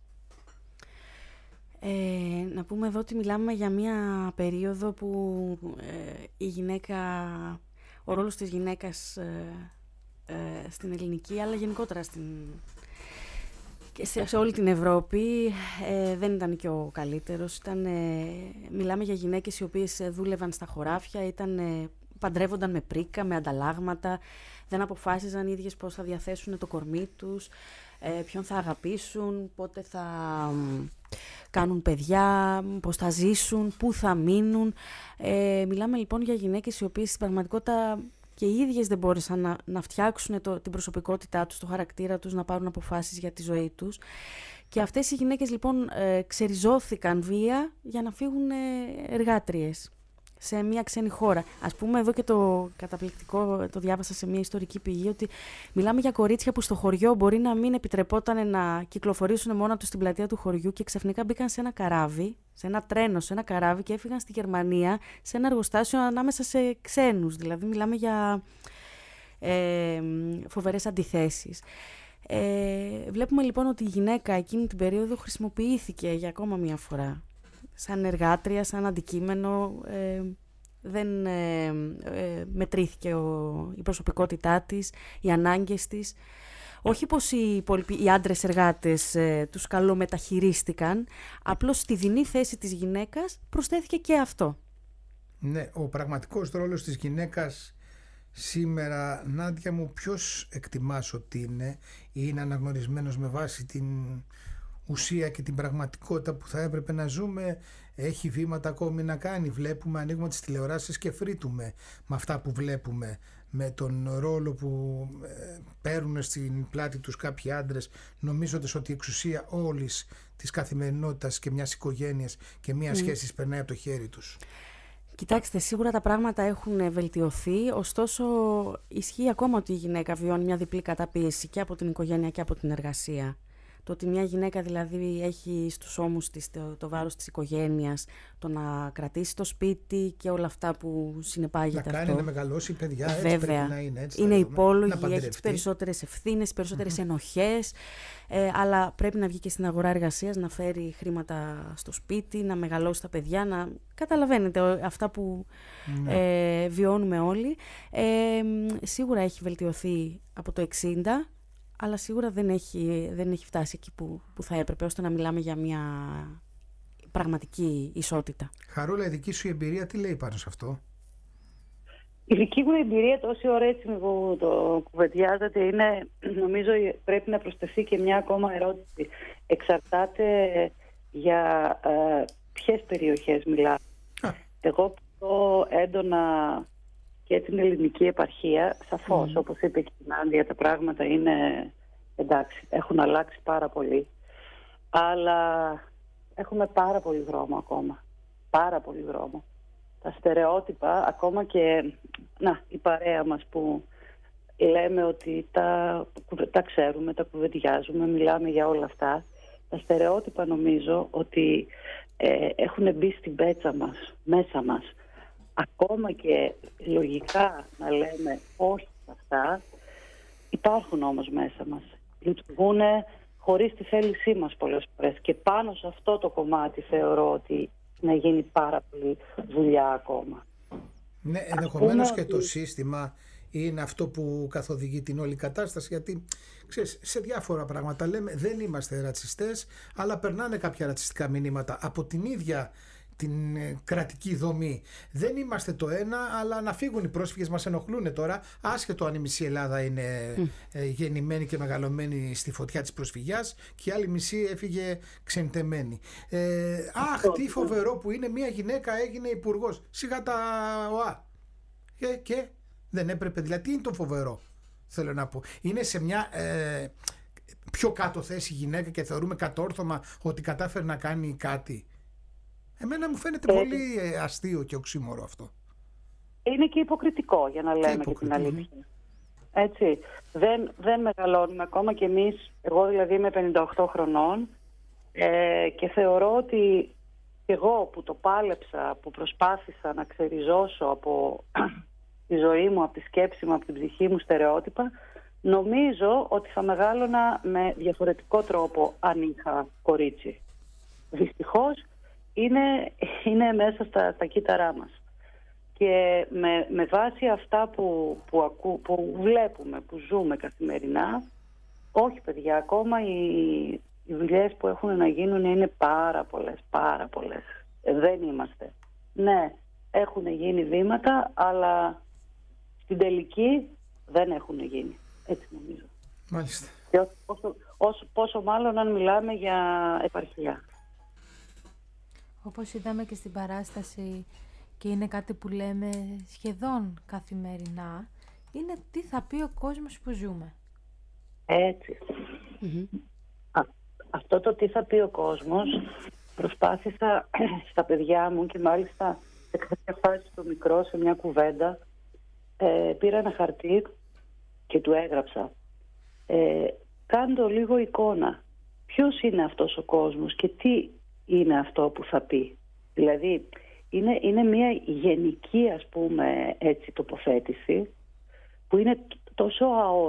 Ε, να πούμε εδώ ότι μιλάμε για μια περίοδο που ε, η γυναίκα, ο ρόλος της γυναίκας ε, ε, στην ελληνική, αλλά γενικότερα στην, και σε, σε όλη την Ευρώπη ε, δεν ήταν και ο καλύτερος. Ήταν, ε, μιλάμε για γυναίκες οι οποίες δούλευαν στα χωράφια, ήταν, ε, παντρεύονταν με πρίκα, με ανταλλάγματα, δεν αποφάσιζαν οι ίδιες πώς θα διαθέσουν το κορμί τους, ε, ποιον θα αγαπήσουν, πότε θα κάνουν παιδιά, πώς θα ζήσουν, πού θα μείνουν. Ε, μιλάμε λοιπόν για γυναίκες οι οποίες στην πραγματικότητα και οι ίδιες δεν μπόρεσαν να, να φτιάξουν το, την προσωπικότητά τους, το χαρακτήρα τους, να πάρουν αποφάσεις για τη ζωή τους. Και αυτές οι γυναίκες λοιπόν ε, ξεριζώθηκαν βία για να φύγουν ε, εργάτριες σε μια ξένη χώρα. Ας πούμε εδώ και το καταπληκτικό, το διάβασα σε μια ιστορική πηγή, ότι μιλάμε για κορίτσια που στο χωριό μπορεί να μην επιτρεπόταν να κυκλοφορήσουν μόνα τους στην πλατεία του χωριού και ξαφνικά μπήκαν σε ένα καράβι, σε ένα τρένο, σε ένα καράβι και έφυγαν στη Γερμανία σε ένα εργοστάσιο ανάμεσα σε ξένους. Δηλαδή μιλάμε για ε, φοβερές αντιθέσεις. Ε, βλέπουμε λοιπόν ότι η γυναίκα εκείνη την περίοδο χρησιμοποιήθηκε για ακόμα μία φορά σαν εργάτρια, σαν αντικείμενο, ε, δεν ε, ε, μετρήθηκε ο, η προσωπικότητά της, οι ανάγκες της. Όχι πως οι, οι άντρες εργάτες ε, τους καλομεταχειρίστηκαν, απλώς στη δεινή θέση της γυναίκας προσθέθηκε και αυτό. Ναι, ο πραγματικός ρόλος της γυναίκας σήμερα, Νάντια μου, ποιος εκτιμάς ότι είναι ή είναι αναγνωρισμένος με βάση την ουσία και την πραγματικότητα που θα έπρεπε να ζούμε? Έχει βήματα ακόμη να κάνει? Βλέπουμε, ανοίγουμε τις τηλεοράσεις και φρύτουμε με αυτά που βλέπουμε, με τον ρόλο που ε, παίρνουν στην πλάτη τους κάποιοι άντρες, νομίζοντας ότι η εξουσία όλης της καθημερινότητας και μιας οικογένειας και μιας mm. σχέσης περνάει από το χέρι τους. Κοιτάξτε, σίγουρα τα πράγματα έχουν βελτιωθεί, ωστόσο ισχύει ακόμα ότι η γυναίκα βιώνει μια διπλή καταπίεση και από την οικογένεια και από την εργασία. Το ότι μια γυναίκα δηλαδή έχει στους ώμους της το, το βάρος της οικογένειας, το να κρατήσει το σπίτι και όλα αυτά που συνεπάγεται αυτό. Να κάνει, αυτό. Να μεγαλώσει παιδιά, έτσι Βέβαια, πρέπει να είναι. Έτσι, είναι υπόλογη, έχει τις περισσότερες ευθύνες, περισσότερες mm-hmm. ενοχές, ε, αλλά πρέπει να βγει και στην αγορά εργασίας, να φέρει χρήματα στο σπίτι, να μεγαλώσει τα παιδιά, να καταλαβαίνετε αυτά που mm-hmm. ε, βιώνουμε όλοι. Ε, σίγουρα έχει βελτιωθεί από το εξήντα, αλλά σίγουρα δεν έχει, δεν έχει φτάσει εκεί που, που θα έπρεπε, ώστε να μιλάμε για μια πραγματική ισότητα. Χαρούλα, η δική σου εμπειρία τι λέει πάνω σε αυτό? Η δική μου εμπειρία, τόση ώρα έτσι που το κουβεντιάζατε, είναι, νομίζω πρέπει να προσθεθεί και μια ακόμα ερώτηση. Εξαρτάται για ε, ποιες περιοχές μιλάμε. Εγώ πιο έντονα και την ελληνική επαρχία, σαφώς, mm. όπως είπε και η Νάντια, τα πράγματα είναι, εντάξει, έχουν αλλάξει πάρα πολύ. Αλλά έχουμε πάρα πολύ δρόμο ακόμα. Πάρα πολύ δρόμο. Τα στερεότυπα, ακόμα και να, η παρέα μας που λέμε ότι τα, τα ξέρουμε, τα κουβεντιάζουμε, μιλάμε για όλα αυτά. Τα στερεότυπα νομίζω ότι ε, έχουν μπει στην πέτσα μας, μέσα μας. Ακόμα και λογικά να λέμε όχι σε αυτά, υπάρχουν όμως μέσα μας. Λειτουργούν χωρίς τη θέλησή μας πολλές φορές. Και πάνω σε αυτό το κομμάτι θεωρώ ότι να γίνει πάρα πολύ δουλειά ακόμα. Ναι, ενδεχομένως και το σύστημα είναι αυτό που καθοδηγεί την όλη κατάσταση, γιατί ξέρεις, σε διάφορα πράγματα λέμε δεν είμαστε ρατσιστές, αλλά περνάνε κάποια ρατσιστικά μηνύματα από την ίδια την κρατική δομή. Δεν είμαστε το ένα, αλλά να φύγουν οι πρόσφυγες μας ενοχλούν τώρα, άσχετο αν η μισή Ελλάδα είναι mm. γεννημένη και μεγαλωμένη στη φωτιά της προσφυγιάς και η άλλη μισή έφυγε ξεντεμένη. Ε, αχ, τι φοβερό που είναι, μια γυναίκα έγινε υπουργός. Σιγά τα ΟΑ. Και, και δεν έπρεπε, δηλαδή τι είναι το φοβερό, θέλω να πω. Είναι σε μια ε, πιο κάτω θέση γυναίκα και θεωρούμε κατόρθωμα ότι κατάφερε να κάνει κάτι. Εμένα μου φαίνεται ε, πολύ αστείο και οξύμορο αυτό. Είναι και υποκριτικό, για να λέμε και, και την αλήθεια. Έτσι. Δεν, δεν μεγαλώνουμε ακόμα κι εμείς. Εγώ δηλαδή είμαι πενήντα οκτώ χρονών ε, και θεωρώ ότι εγώ που το πάλεψα, που προσπάθησα να ξεριζώσω από τη ζωή μου, από τη σκέψη μου, από την ψυχή μου στερεότυπα, νομίζω ότι θα μεγάλωνα με διαφορετικό τρόπο αν είχα κορίτσι. Δυστυχώς είναι, είναι μέσα στα, στα κύτταρά μας. Και με, με βάση αυτά που, που, ακού, που βλέπουμε, που ζούμε καθημερινά, όχι παιδιά, ακόμα οι, οι δουλειές που έχουν να γίνουν είναι πάρα πολλές, πάρα πολλές. Δεν είμαστε. Ναι, έχουν γίνει βήματα, αλλά στην τελική δεν έχουν γίνει. Έτσι νομίζω. Μάλιστα. Και όσο, όσο, πόσο μάλλον αν μιλάμε για επαρχία. Όπως είδαμε και στην παράσταση, και είναι κάτι που λέμε σχεδόν καθημερινά, είναι τι θα πει ο κόσμος που ζούμε. Έτσι. Mm-hmm. Α, αυτό το τι θα πει ο κόσμος προσπάθησα στα παιδιά μου και μάλιστα σε κάποια φάση στο μικρό, σε μια κουβέντα, ε, πήρα ένα χαρτί και του έγραψα. Ε, κάντο λίγο εικόνα. Ποιος είναι αυτός ο κόσμος και τι είναι αυτό που θα πει. Δηλαδή είναι, είναι μια γενική, ας πούμε, έτσι τοποθέτηση που είναι τόσο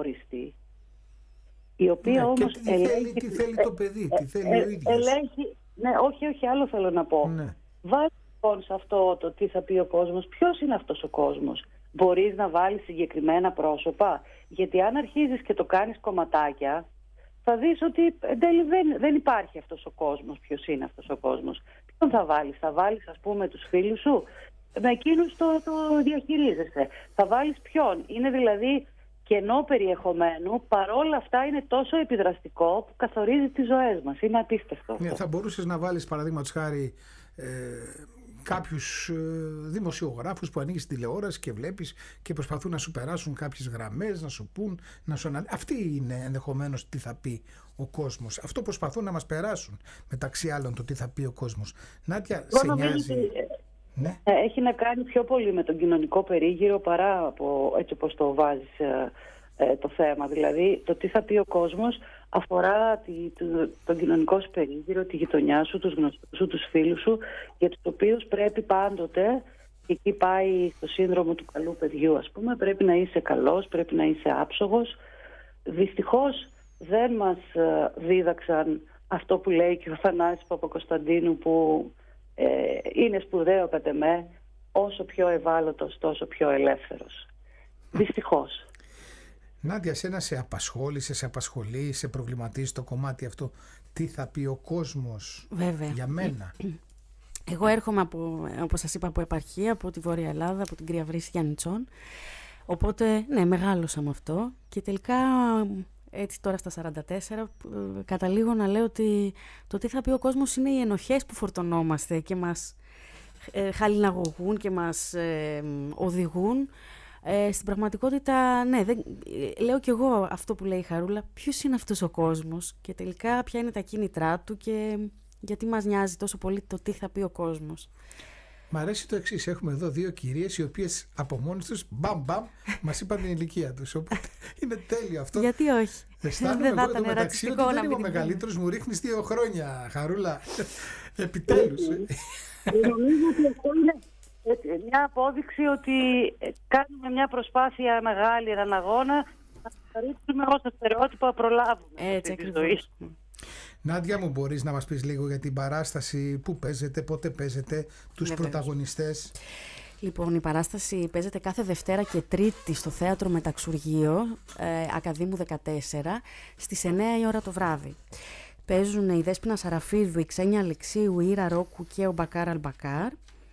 αόριστη, η οποία ναι, όμως τι, ελέγχει, θέλει, τι θέλει το παιδί, τι θέλει ε, ο ίδιος. Ελέγχει, Ναι, όχι, όχι, άλλο θέλω να πω. Ναι. Βάλει λοιπόν σε αυτό το τι θα πει ο κόσμος, ποιος είναι αυτός ο κόσμος. Μπορείς να βάλεις συγκεκριμένα πρόσωπα, γιατί αν αρχίζεις και το κάνεις κομματάκια, θα δεις ότι εν τέλει δεν, δεν υπάρχει αυτός ο κόσμος. Ποιος είναι αυτός ο κόσμος? Ποιον θα βάλεις? Θα βάλεις, ας πούμε, τους φίλους σου? Με εκείνους το, το διαχειρίζεσαι. Θα βάλεις ποιον? Είναι δηλαδή κενό περιεχομένου, παρόλα αυτά είναι τόσο επιδραστικό που καθορίζει τις ζωές μας. Είναι απίστευτο αυτό. Ναι, θα μπορούσες να βάλεις, παραδείγματος χάρη, ε, κάποιους ε, δημοσιογράφους που ανοίγεις τηλεόραση και βλέπεις και προσπαθούν να σου περάσουν κάποιες γραμμές, να σου πούν, να σου αναλύσουν. Αυτή είναι ενδεχομένως τι θα πει ο κόσμος. Αυτό προσπαθούν να μας περάσουν, μεταξύ άλλων, το τι θα πει ο κόσμος. Νάντια, σε νοιάζει? Ναι. Έχει να κάνει πιο πολύ με τον κοινωνικό περίγυρο παρά από έτσι όπως το βάζεις ε, ε, το θέμα. Δηλαδή το τι θα πει ο κόσμος αφορά τη, το, τον κοινωνικό σου περίγυρο, τη γειτονιά σου, τους γνωστούς σου, τους φίλους σου, για τους οποίους πρέπει πάντοτε, και εκεί πάει το σύνδρομο του καλού παιδιού, ας πούμε, πρέπει να είσαι καλός, πρέπει να είσαι άψογος. Δυστυχώς δεν μας ε, δίδαξαν αυτό που λέει και ο Θανάσης Παπακοσταντίνου, που Ε, είναι σπουδαίο κατ' εμέ, όσο πιο ευάλωτος τόσο πιο ελεύθερος. Δυστυχώς. Νάντια, σένα σε απασχόλησε, σε απασχολεί, σε προβληματίζει το κομμάτι αυτό, τι θα πει ο κόσμος? Βέβαια. Για μένα? Εγώ έρχομαι, από, όπως σας είπα, από επαρχία, από τη Βόρεια Ελλάδα, από την Κρύα Βρύση Γιαννιτσών. Οπότε, ναι, μεγάλωσα με αυτό και τελικά, έτσι τώρα στα σαράντα τέσσερα, καταλήγω να λέω ότι το τι θα πει ο κόσμος είναι οι ενοχές που φορτωνόμαστε και μας ε, χαλιναγωγούν και μας ε, οδηγούν. Ε, στην πραγματικότητα, ναι, δεν, ε, λέω κι εγώ αυτό που λέει η Χαρούλα, ποιος είναι αυτός ο κόσμος και τελικά ποια είναι τα κίνητρά του και γιατί μας νοιάζει τόσο πολύ το τι θα πει ο κόσμος. Μ' αρέσει το εξής. Έχουμε εδώ δύο κυρίες οι οποίες από μόνες τους μπαμ μπαμ μας είπαν την ηλικία τους. Οπότε είναι τέλειο αυτό. Γιατί όχι? Αισθάνομαι εγώ εδώ μεταξύ ότι δεν είμαι ο μεγαλύτερος, μου ρίχνεις δύο χρόνια, Χαρούλα. Επιτέλους. Νομίζω ότι αυτό είναι μια απόδειξη ότι κάνουμε μια προσπάθεια μεγάλη, έναν αγώνα, να καθαρίσουμε όσα στερεότυπα προλάβουμε. Έτσι ακριβώς. Νάντια μου, μπορείς να μας πεις λίγο για την παράσταση, πού παίζετε, πότε παίζετε, τους Βεβαίως. πρωταγωνιστές? Λοιπόν, η παράσταση παίζεται κάθε Δευτέρα και Τρίτη στο Θέατρο Μεταξουργείο, ε, Ακαδήμου δεκατέσσερα, στις εννιά η ώρα το βράδυ. Παίζουν η Δέσποινα Σαραφίδου, η Ξένια Αλεξίου, η Ήρα Ρόκου και ο Μπακάρ Αλμπακάρ.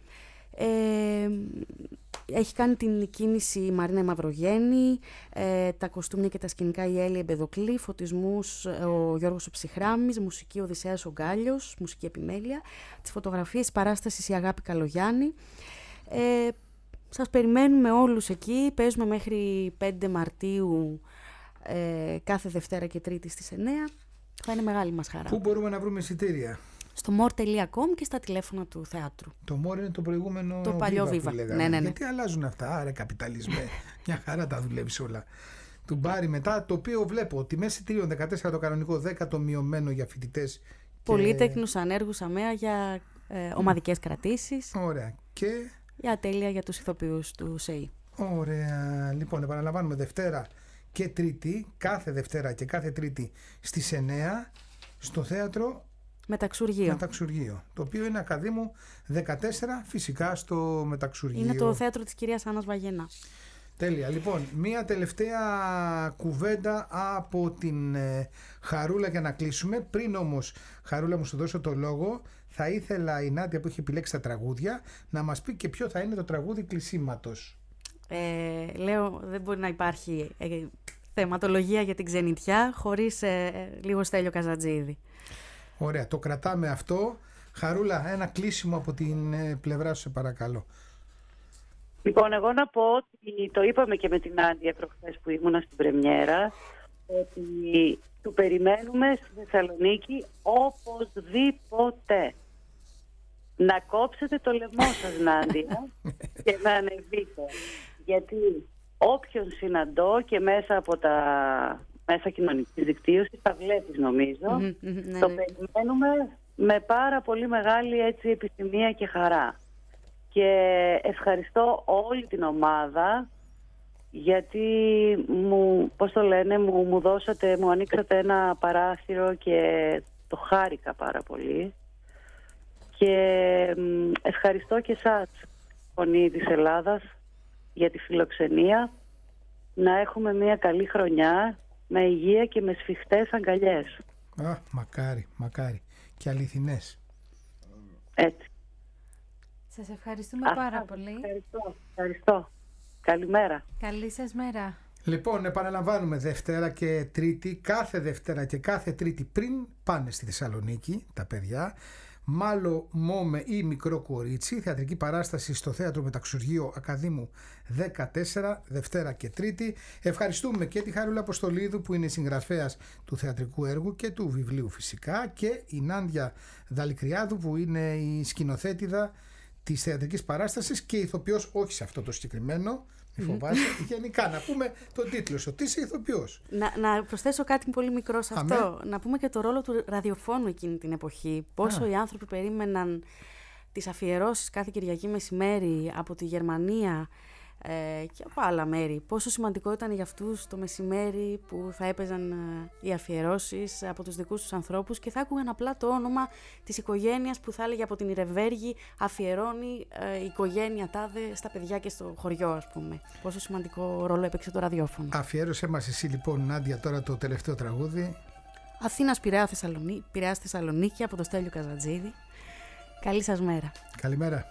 Ε, έχει κάνει την κίνηση η Μαρίνα Μαυρογέννη, ε, τα κοστούμια και τα σκηνικά η Έλλη Εμπεδοκλή, φωτισμούς ο Γιώργος ο Ψυχράμης, μουσική Οδυσσέας ο Γκάλιος, μουσική επιμέλεια, τις φωτογραφίες παράστασης η Αγάπη Καλογιάννη. Ε, σας περιμένουμε όλους εκεί, παίζουμε μέχρι πέντε Μαρτίου ε, κάθε Δευτέρα και Τρίτη στις εννιά. Θα είναι μεγάλη μας χαρά. Πού μπορούμε να βρούμε εισιτήρια? Στο μορ τελεία κομ και στα τηλέφωνα του θεάτρου. Το μορ είναι το προηγούμενο το παλιό Viva Viva. που λέγαμε. Ναι, ναι, ναι. Γιατί αλλάζουν αυτά, άρα καπιταλισμέ. Μια χαρά τα δουλεύεις όλα. Του Μπάρι μετά, το οποίο βλέπω τιμές εισιτήριων δεκατέσσερα το κανονικό, δέκα το μειωμένο για φοιτητές. Πολύτεκνους, και... ανέργους, αμαία για ε, ομαδικές κρατήσεις. Ωραία. Και... για ατέλεια για τους ηθοποιούς του ΣΕΙ. Ωραία. Λοιπόν, επαναλαμβάνουμε Δευτέρα και Τρίτη, κάθε Δευτέρα και κάθε Τρίτη στις εννιά στο θέατρο Μεταξουργείο. Μεταξουργείο, το οποίο είναι Ακαδήμου δεκατέσσερα, φυσικά στο Μεταξουργείο. Είναι το θέατρο της κυρίας Άννας Βαγενά. Τέλεια. Λοιπόν, μία τελευταία κουβέντα από την ε, Χαρούλα για να κλείσουμε. Πριν όμως, Χαρούλα, μου σου δώσω το λόγο, θα ήθελα η Νάντια που έχει επιλέξει τα τραγούδια να μας πει και ποιο θα είναι το τραγούδι κλεισίματος. Ε, λέω, δεν μπορεί να υπάρχει ε, θεματολογία για την ξενιτιά χωρίς ε, λίγο Στέλιο Καζατζίδη. Ωραία, το κρατάμε αυτό. Χαρούλα, ένα κλείσιμο από την ε, πλευρά σου, σε παρακαλώ. Λοιπόν, εγώ να πω ότι το είπαμε και με την Άντια προχθές που ήμουνα στην πρεμιέρα, ότι του περιμένουμε στη Θεσσαλονίκη οπωσδήποτε. Να κόψετε το λαιμό σας, Νάντια, και να ανεβείτε. Γιατί όποιον συναντώ και μέσα από τα μέσα κοινωνικής δικτύωσης, τα βλέπεις νομίζω, Mm-hmm, ναι, το ναι. περιμένουμε με πάρα πολύ μεγάλη έτσι επιθυμία και χαρά. Και ευχαριστώ όλη την ομάδα, γιατί μου, πώς το λένε, μου, μου δώσατε, μου ανοίξατε ένα παράθυρο και το χάρηκα πάρα πολύ. Και ευχαριστώ και εσάς, Φωνή της Ελλάδας, για τη φιλοξενία. Να έχουμε μια καλή χρονιά με υγεία και με σφιχτές αγκαλιές. Α, μακάρι, μακάρι. Και αληθινές. Έτσι. Σας ευχαριστούμε Α, πάρα α, πολύ. Ευχαριστώ. Ευχαριστώ. Καλημέρα. Καλή σας μέρα. Λοιπόν, επαναλαμβάνουμε Δευτέρα και Τρίτη, κάθε Δευτέρα και κάθε Τρίτη πριν πάνε στη Θεσσαλονίκη τα παιδιά. Μάλλο Μόμε ή Μικρό Κορίτσι, θεατρική παράσταση στο Θέατρο Μεταξουργείο Ακαδήμου δεκατέσσερα, Δευτέρα και Τρίτη. Ευχαριστούμε και τη Χαρούλα Αποστολίδου που είναι συγγραφέας του θεατρικού έργου και του βιβλίου φυσικά, και η Νάντια Δαλικριάδου που είναι η σκηνοθέτηδα της θεατρικής παράστασης και ηθοποιός, όχι σε αυτό το συγκεκριμένο, μη φοβάσαι, γενικά να πούμε τον τίτλο σου, τι είσαι ηθοποιός. Να, να προσθέσω κάτι πολύ μικρό σε αυτό. Αμέ. Να πούμε και το ρόλο του ραδιοφώνου εκείνη την εποχή. Πόσο Α. οι άνθρωποι περίμεναν τις αφιερώσεις κάθε Κυριακή μεσημέρι από τη Γερμανία ε, και από άλλα μέρη. Πόσο σημαντικό ήταν για αυτούς το μεσημέρι που θα έπαιζαν ε, οι αφιερώσεις από τους δικούς τους ανθρώπους και θα άκουγαν απλά το όνομα της οικογένειας που θα έλεγε από την Ιρεβέργη αφιερώνει ε, η οικογένεια τάδε στα παιδιά και στο χωριό, ας πούμε. Πόσο σημαντικό ρόλο έπαιξε το ραδιόφωνο. Αφιέρωσε μας εσύ λοιπόν, Νάντια, τώρα το τελευταίο τραγούδι. Αθήνας Πειραιά Θεσσαλονίκη, Πειραιάς Θεσσαλονίκη από το Στέλιο Καζατζίδη. Καλή σας μέρα. Καλημέρα.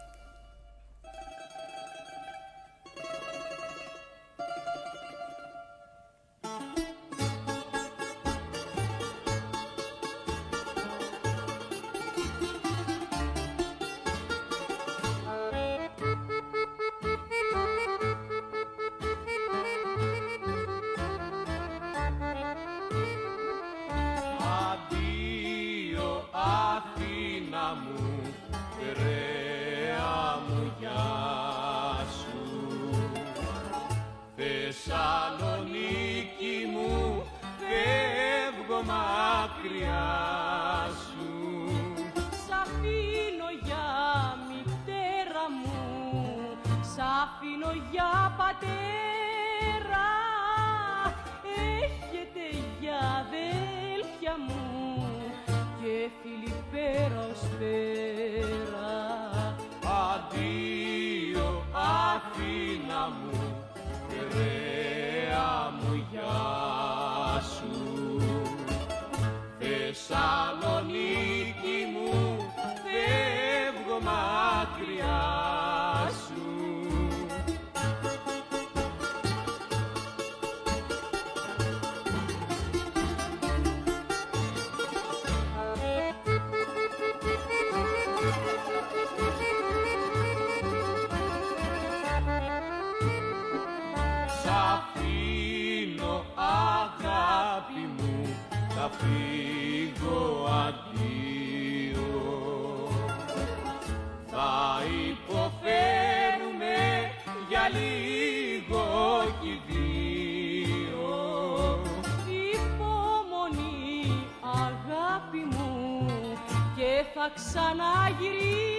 Θα ξαναγυρίσω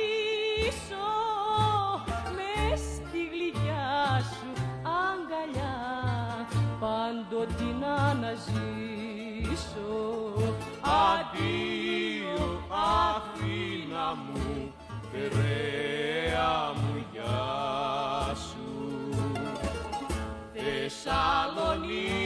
μες στη γλυκιά σου αγκαλιά, πάντοτε να αναζήσω. Αντίο Αθήνα μου, Πειραιά μου, γεια σου. Θεσσαλονίκη